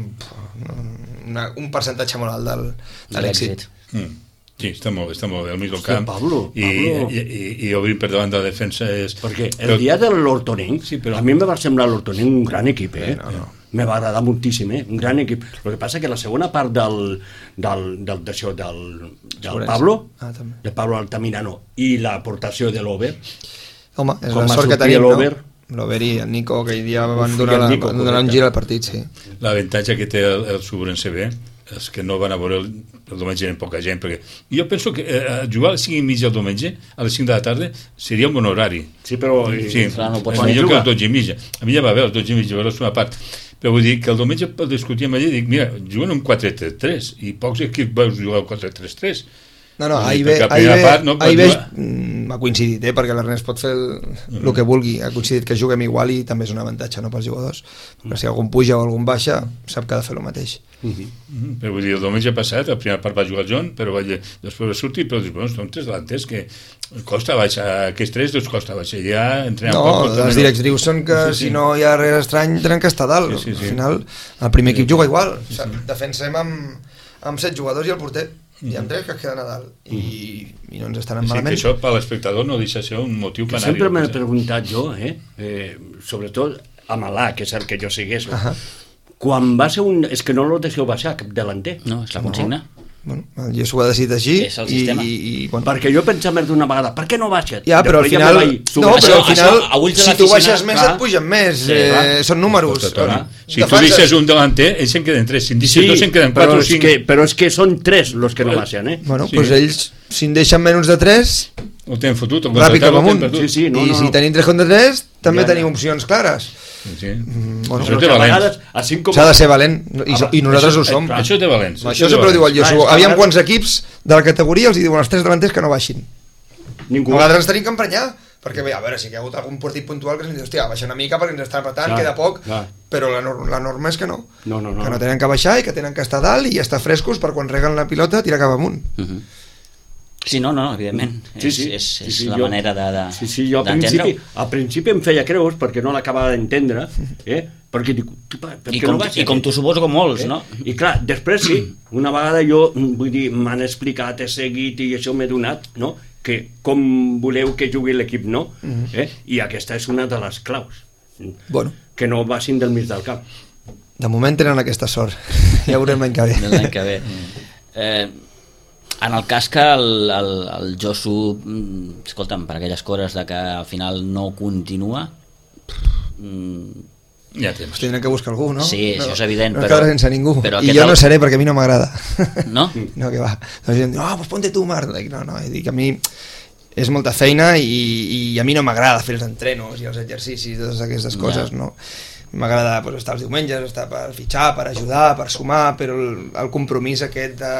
D: una, un percentatge molt alt del, de l'èxit.
C: Mm. Sí, està molt bé, està molt bé, al mig del
B: Hòstia,
C: camp.
B: Pablo,
C: I,
B: Pablo.
C: i, i, i obrir per davant de la defensa és...
B: Perquè el dia de l'Hortoning,
C: Sí, però-
B: a mi em va semblar l'Hortoning un gran equip, eh?
D: no, no.
B: Me va agradar moltíssim, eh? Un gran equip. El que passa que la segona part del, del, del, d'això, del, del
D: Sobres.
B: Pablo,
D: Ah, també.
B: de Pablo Altamirano, i l'aportació de l'Over,
D: Home, és
B: Com
D: la
B: va
D: sort que
B: sortir
D: tenim, no?
B: l'Over?
D: L'Over i el Nico, que aquell dia van
B: Uf,
D: donar,
B: i el
D: la,
B: Nico,
D: van donar un
B: correcte.
D: gir al partit, sí.
C: L'avantatge que té el, el Sobrense B és que no van a veure el, el diumenge amb poca gent, perquè jo penso que eh, jugar a les cinc i mitja el diumenge, a les cinc de la tarda, seria un bon horari.
B: Sí, però...
C: Sí,
A: clar, no pots
C: és
A: anar
C: millor
B: a
C: que
B: jugar.
C: els dotze i mitja. A mi ja va bé, els dotze i mitja, veure la segona part. Però vull dir que el diumenge per discutir amb ella, dic, mira, juguen un quatre tres tres, i pocs equips veus jugar un quatre tres tres.
D: No, no,
C: Vull
D: ahir
C: dir,
D: ve,
C: perquè la
D: ahir
C: primera
D: ve,
C: part no pot
D: ahir ve
C: jugar.
D: mm, ha coincidit, eh, perquè l'Ernest pot fer el, el que vulgui, ha coincidit que juguem igual i també és un avantatge, no, pels jugadors, perquè si algun puja o algun baixa sap que ha de fer el mateix.
C: Mm, però vull dir, el diumenge passat, la primera part va jugar el John, però vaig, després va sortir, però dius, bueno, són tres delanters que costa baixar, aquests tres doncs costa baixar, ja entrenem
D: No,
C: poc,
D: els directrius són que
C: Sí, sí.
D: si no hi ha res estrany tenen que estar dalt.
C: Sí, sí, sí.
D: Al final el primer equip juga igual, o sigui, defensem amb, amb set jugadors i el porter, i amb tres que es queden a dalt, i, i no ens estaran
C: Sí, que
D: malament.
C: això per l'espectador no deixa ser un motiu
B: Que
C: per
B: sempre m'he
C: anar-hi.
B: preguntat jo, eh? eh sobretot a Malà, que és el que jo segueixo, uh -huh. quan va ser un... És que no lo deixeu baixar, cap delanter.
A: No, és la consigna.
D: Bueno, el Jesús ho ha decidit així,
A: És el
D: i,
A: sistema.
D: i, i quan...
B: Perquè jo pensava més d'una vegada, per què no baixa?
D: Ja, però al
B: Després
D: final,
B: me vaig
D: no,
B: subir.
D: però al
A: Això-
D: final,
A: això, a ulls de
D: si tu
A: l'aficionat,
D: baixes més
B: clar.
D: et pugen més,
A: Sí,
D: eh,
A: clar.
D: són números.
C: Clar. Si tu
D: Defenses-
C: deixes un delanter, ells se'n queden tres. Si en deixes
B: Sí,
C: dos, se'n queden
B: però
C: quatre o
B: és,
C: cinc.
B: que, però és que són tres los que no
C: Eh,
B: baixen, eh?
D: Bueno,
C: Sí.
D: doncs ells, si en deixen menys de tres,
C: Ho tenen fotut. el
D: ràpid cap
C: contratar, ho tenen
D: amunt.
C: perdut.
B: Sí, sí, no,
D: I
B: no,
D: si
B: no.
D: tenim tres contra tres, també
B: Ja, ja.
D: tenim opcions clares.
C: Sí, sí.
D: Mm, bueno,
C: Això
B: Però
C: té
B: que a
C: valents.
B: vegades, així com...
D: s'ha de ser valent, i, so- i nosaltres
C: Això-
D: ho som.
C: eh, Això té valents.
D: Això sempre ho diu el
B: Clar,
D: Josu.
B: és que
D: Aviam
B: ara-
D: quants equips de la categoria els hi diuen als tres delanters que no baixin.
B: Ningú.
D: A vegades ens tenim que emprenyar, perquè bé, a veure, si hi ha hagut algun partit puntual que ens diu, hòstia, baixa una mica perquè ens està apretant,
B: Clar,
D: queda poc,
B: clar.
D: però la, nor la norma és que no.
B: No, no, no.
D: Que no tenen que baixar i que tenen que estar dalt i estar frescos per quan reguen la pilota tirar cap amunt.
A: Uh -huh. Sí, no, no, evidentment.
B: Sí, sí,
A: és és,
B: sí,
A: és
B: sí,
A: la
B: jo-
A: manera de, de,
B: Sí, sí, jo al
A: d'entendre-ho.
B: principi, al principi em feia creus perquè no l'acabava d'entendre, eh? Perquè dic, "Tu, pa, per
A: I
B: què
A: com,
B: no baixa
A: I com
B: aquest?"
A: tu suposo que molts,
B: Eh?
A: no?
B: I clar, després sí, una vegada jo, mm, vull dir, m'han explicat, he seguit i això m'he donat, no?, que com voleu que jugui l'equip, no? Eh? I aquesta és una de les claus,
D: Bueno,
B: que no baixin del mig del camp.
D: de moment tenen aquesta sort. Ja veurem l'any que ve.
A: L'any que ve. Eh, en el cas que el, el, el Josu, mm, escolta'm, per aquelles coses de que al final no continua, Mm,
C: Ja temps.
D: Pues tindrem que buscar algú, no?
A: Sí,
D: no,
A: això és evident,
D: no
A: però-
D: quedarà sense ningú.
A: però
D: I
A: què
D: jo
A: tal?
D: no seré perquè a mi no m'agrada.
A: No?
D: No, que va. La gent diu, ah, pues ponte tu, Marc. Dic, no, no, dic, a mi és molta feina i, i a mi no m'agrada fer els entrenos i els exercicis, totes aquestes coses,
A: Ja.
D: no? M'agrada pues, estar els diumenges, estar per fitxar, per ajudar, per sumar, però el, el compromís aquest de...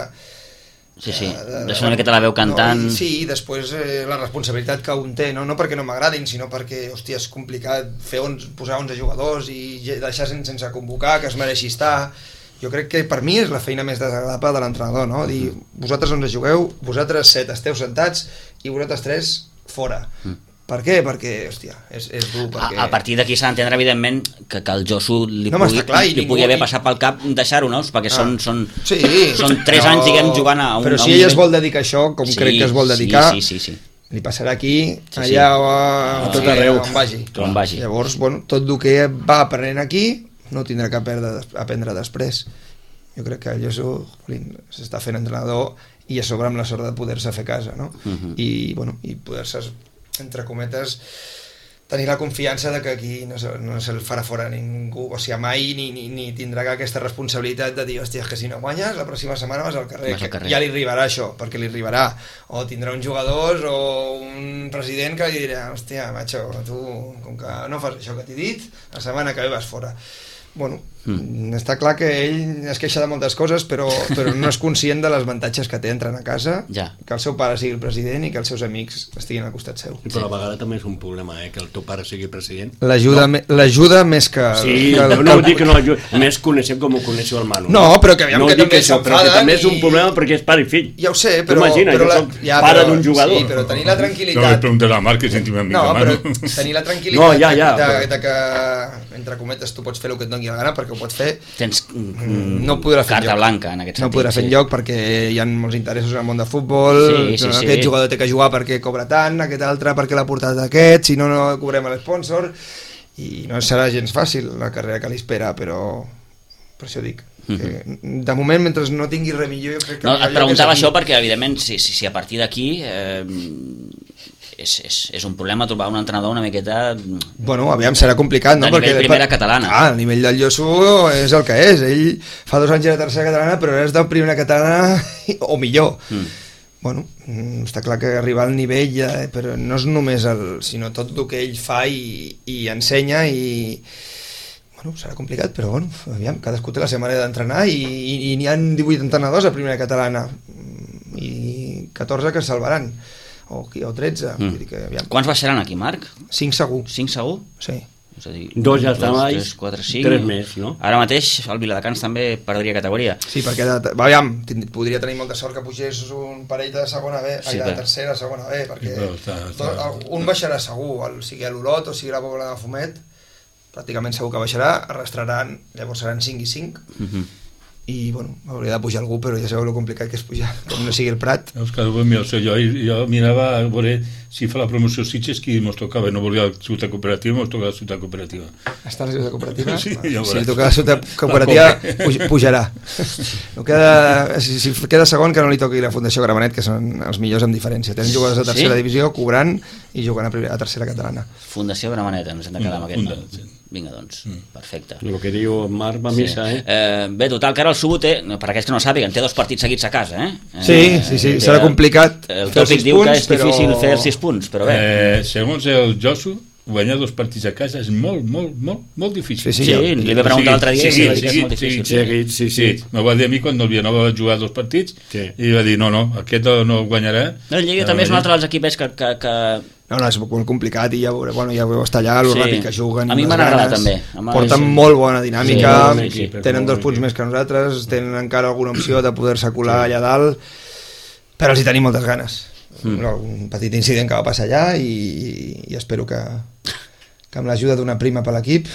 A: Sí, sí,
D: de- de-
A: deixar una miqueta la veu cantant.
D: No, i, sí, i després eh, la responsabilitat que un té, no, no perquè no m'agradin, sinó perquè, hòstia, és complicat fer onze, posar onze jugadors i ge- deixar sense, sense convocar, que es mereixi estar. Jo crec que per mi és la feina més desagradable de l'entrenador, no? Dir, vosaltres onze jugueu, vosaltres set esteu sentats i vosaltres tres fora. Mm. Per què? Perquè, hòstia, és, és dur, perquè...
A: A, a partir d'aquí s'ha d'entendre, evidentment, que, que el Josu li,
D: No,
A: pugui,
D: m'està clar, i
A: li
D: ningú-
A: pugui haver
D: i-
A: passat pel cap deixar-ho, no? Perquè
D: Ah.
A: són, són,
D: Sí.
A: són tres anys, diguem, jugant a un...
D: Però
A: a
D: si
A: un
D: ell es
A: nivell-
D: vol dedicar a això, com
A: Sí,
D: crec que es vol dedicar,
A: Sí, sí, sí. sí.
D: li passarà aquí,
A: Sí,
D: allà
A: sí.
D: o a,
A: A
B: tot arreu.
D: on vagi.
A: On vagi.
D: Llavors, bueno, tot el que va aprenent aquí no tindrà que aprendre, aprendre després. Jo crec que el Josu s'està fent entrenador i a sobre amb la sort de poder-se fer casa, no?
A: Uh -huh.
D: I, bueno, i poder-se, entre cometes, tenir la confiança de que aquí no, se, no se'l farà fora ningú, o sigui, mai ni, ni, ni tindrà aquesta responsabilitat de dir, hòstia, és que si no guanyes, la pròxima setmana vas al carrer,
A: Vas al carrer.
D: que ja li arribarà això, perquè li arribarà, o tindrà uns jugadors o un president que li dirà, hòstia, macho, tu, com que no fas això que t'he dit, la setmana que ve vas fora. Bueno, mm. està clar que ell es queixa de moltes coses, però, però no és conscient de les avantatges que té entrar a casa,
A: Ja.
D: que el seu pare sigui el president i que els seus amics estiguin al costat seu.
B: I però a vegades també és un problema, eh, que el teu pare sigui president.
D: L'ajuda no. l'ajuda més que...
B: Sí,
D: que el,
B: jo no dic que no l'ajuda, més coneixem com ho coneixo el Manu.
D: No, però que aviam
B: no
D: que
B: dic
D: també
B: això, però que
D: s'enfaden
B: també és un
D: i-
B: problema perquè és pare i fill.
D: Ja ho sé,
B: Tu
D: però...
B: imagina,
D: però
B: jo
D: la-
B: soc pare d'un jugador.
D: Sí, però tenir la
C: No li
D: tranquil·litat...
C: preguntes a Marc, que sentim una mica,
D: No, però
C: Manu.
D: tenir la tranquil·litat
B: No, ja, ja,
D: de,
B: però-
D: de, de que, entre cometes, tu pots fer el que et doni la gana, perquè ho pots fer,
A: Tens mm,
D: no podrà fer
A: carta
D: enlloc.
A: blanca, en aquest
D: no
A: sentit.
D: podrà fer
A: sí.
D: enlloc perquè hi ha molts interessos en el món de futbol,
A: Sí, sí, sí.
D: aquest jugador té que jugar perquè cobra tant, aquest altre perquè l'ha portat aquest, si no, no cobrem a l'esponsor, i no serà gens fàcil la carrera que li espera, però per això dic. Que, de moment, mentre no tingui res millor, jo crec que...
A: No,
D: allò
A: et
D: que
A: preguntava
D: és aquí-
A: això perquè, evidentment, si, si, si a partir d'aquí eh, és, és, és un problema trobar un entrenador una miqueta...
D: Bueno, aviam, serà complicat, no?
A: De nivell primera catalana.
D: Ah, el nivell del Josu és el que és. Ell fa dos anys era tercera catalana, però ara és de primera catalana o millor.
A: Mm.
D: Bueno, mm, està clar que arribar al nivell, ja, però no és només el, sinó tot el que ell fa i, i ensenya i... Bueno, serà complicat, però bueno, aviam, cadascú té la seva manera d'entrenar i, i, i n'hi ha divuit entrenadors a primera catalana i catorze que es salvaran o, o tretze,
A: Mm.
D: vull dir que aviam,
A: Quants baixaran aquí, Marc?
D: cinc segur,
A: Cinc segur?
D: sí.
A: És a dir,
B: Dos ja estan
A: dos,
B: baix,
A: tres, quatre, cinc.
B: tres més, no?
A: Ara mateix el Viladecans també perdria categoria.
D: Sí, perquè de, aviam, tind- podria tenir molta sort que pugés un parell de segona B,
A: Sí,
D: sí, de
A: clar.
D: tercera, segona B, perquè
C: Sí, però està- està-
D: tot- un baixarà segur, el, sigui a l'Olot o sigui a la Pobla de Fumet, pràcticament segur que baixarà, arrastraran, llavors seran cinc i cinc,
A: Uh -huh.
D: i bueno, hauria de pujar algú, però ja sabeu lo complicat que és pujar, com no sigui el Prat.
C: Veus, cada un mira el seu lloc. Jo mirava a veure si fa la promoció Sitges qui mos tocava. No volia la ciutat cooperativa, mos tocava la ciutat cooperativa.
D: Està a la ciutat cooperativa?
C: Sí,
D: Va,
C: ja ho
D: si
C: veuràs.
D: li toca la ciutat cooperativa, puj- pujarà. No queda, si, si queda segon, que no li toqui la Fundació Gramenet, que són els millors amb diferència. Tenen jugadors de tercera
A: Sí?
D: divisió cobrant i jugant a, primera, a tercera catalana.
A: Fundació Gramenet, ens hem de quedar amb aquest
C: Funda,
A: nom.
C: sí.
A: Vinga, doncs, perfecte.
B: El que diu Marc va a missa, eh?
A: Eh, bé, total, que ara el Subo té, per aquells que no sàpiguen, té dos partits seguits a casa, eh?
D: Sí,
A: eh,
D: sí, sí,
A: té-
D: serà complicat
A: El
D: fer els
A: tòpic
D: sis
A: diu que
D: punts,
A: és difícil
D: però-
A: fer els sis punts, però bé.
C: Eh, segons el Josu, guanyar dos partits a casa és molt, molt, molt, molt difícil.
D: Sí,
A: Sí,
D: sí,
A: li vaig preguntar l'altre dia i
C: sí,
A: va dir que és
C: sí,
A: molt
C: sí,
A: difícil.
B: Sí, sí, sí.
C: Sí, m'ho va dir a mi quan el Vilanova va jugar dos partits
B: Sí.
C: i va dir, no, no, aquest no el guanyarà.
A: No, el Lleida també és un altre dels equips que... que, que...
D: No, no, és molt complicat i ja, veure, bueno, ja veu estar allà, el
A: Sí.
D: ràpid que juguen.
A: A mi
D: i les
A: m'han agradat
D: ganes.
A: també. A mi
D: Porten
A: sí.
D: molt bona dinàmica,
A: Sí, sí, sí.
D: tenen dos punts més que nosaltres, tenen encara alguna opció de poder-se colar allà dalt, però els hi tenim moltes ganes.
A: Mm.
D: No, un petit incident que va passar allà i, i espero que, que amb l'ajuda d'una prima per l'equip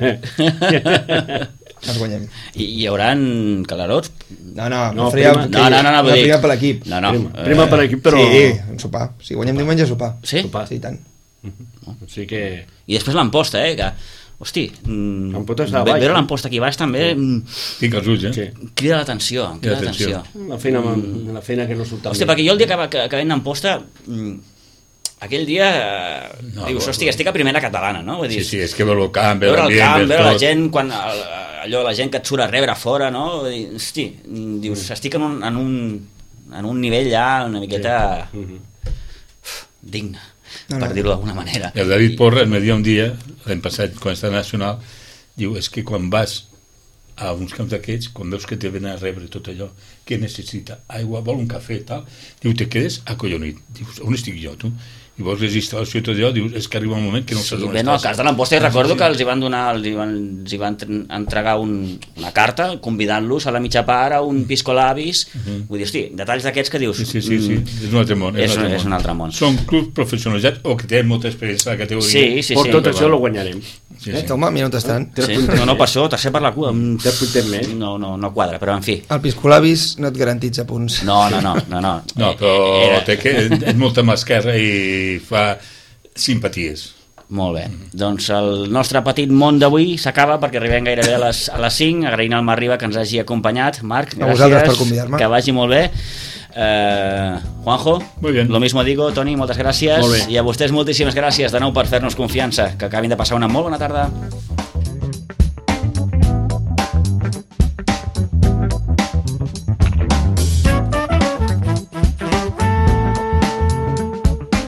D: ens guanyem.
A: I hi haurà calarots?
D: No, no,
B: No,
D: faria,
B: prima.
A: No, no, no, no, vull
D: una
A: dir-
D: prima per l'equip.
A: No, no.
B: Prima,
A: eh,
B: prima per l'equip, però...
D: Sí, un sopar. Si guanyem diumenge, sopar.
A: Sí?
B: Sopar.
D: Sí, i tant.
B: O sigui que...
A: I després l'Amposta, eh? Que, hosti, mm,
B: L'Amposta està a
A: ve-
B: baix,
A: veure
B: eh?
A: l'Amposta aquí baix també mm,
C: Tinc els ulls, eh?
B: Sí.
A: crida l'atenció, em crida
C: Crida l'atenció.
A: l'atenció.
B: La feina, la feina que no surt tan
A: Hòstia,
B: bé.
A: perquè jo el dia que, va- que, que veig l'Amposta mm, aquell dia eh,
C: No,
A: dius,
C: bo,
A: hòstia, estic a primera catalana, no? Vull dir,
C: Sí, sí, és que veure el camp, veure
A: veure el
C: l'ambient,
A: camp, veure la
C: tot.
A: gent, quan, allò, la gent que et surt a rebre a fora, no? Vull dir, hosti, dius, estic en un, en un, en un nivell ja una miqueta digne,
D: No,
A: per
D: no.
A: dir-ho d'alguna manera.
C: El David Porras me dia un dia, l'any passat, quan està nacional, diu, és que quan vas a uns camps d'aquests, quan veus que te venen a rebre tot allò, què necessita? Aigua, vol un cafè, tal? Diu, te quedes acollonit. Dius, on estic jo, tu? I vols les instal·lacions i tot allò, dius, és que arriba un moment que no
A: Sí,
C: saps on
A: bé, no, al
C: estàs.
A: cas de l'Amposta
C: Ah,
A: recordo
C: sí,
A: que
C: sí.
A: els hi van donar, els hi van, els hi van entregar un, una carta convidant-los a la mitja part a un pisco labis, vull dir, hosti, detalls d'aquests que dius...
C: Sí, sí, sí, sí.
A: mm,
C: és un altre món.
A: és,
C: un altre
A: és
C: món.
A: un altre món.
C: Són clubs professionalitzats o que tenen molta experiència a la categoria.
A: Sí, sí,
B: Per
A: sí.
B: tot això lo guanyarem.
C: Sí,
D: Eh,
C: sí.
D: Home, mira on estan.
A: Sí, no, no, per això, tercer per la cua. mm,
B: Tres puntets més.
A: No, no, no quadra, però en fi.
D: El Piscolabis no et garantitza punts.
A: No, no, no, no. No,
C: No, però
A: Era-
C: té que, és molta mà esquerra i fa simpaties.
A: Molt bé. Doncs el nostre petit món d'avui s'acaba perquè arribem gairebé a les, a les cinc, agraint al Marc Riba que ens hagi acompanyat. Marc,
D: A vosaltres
A: gràcies,
D: per convidar-me.
A: que vagi molt bé. Eh, Juanjo,
C: Muy bien.
A: lo mismo digo. Toni, moltes gràcies.
B: Molt bé.
A: I a vostès moltíssimes gràcies de nou per fer-nos confiança. Que acabin de passar una molt bona tarda.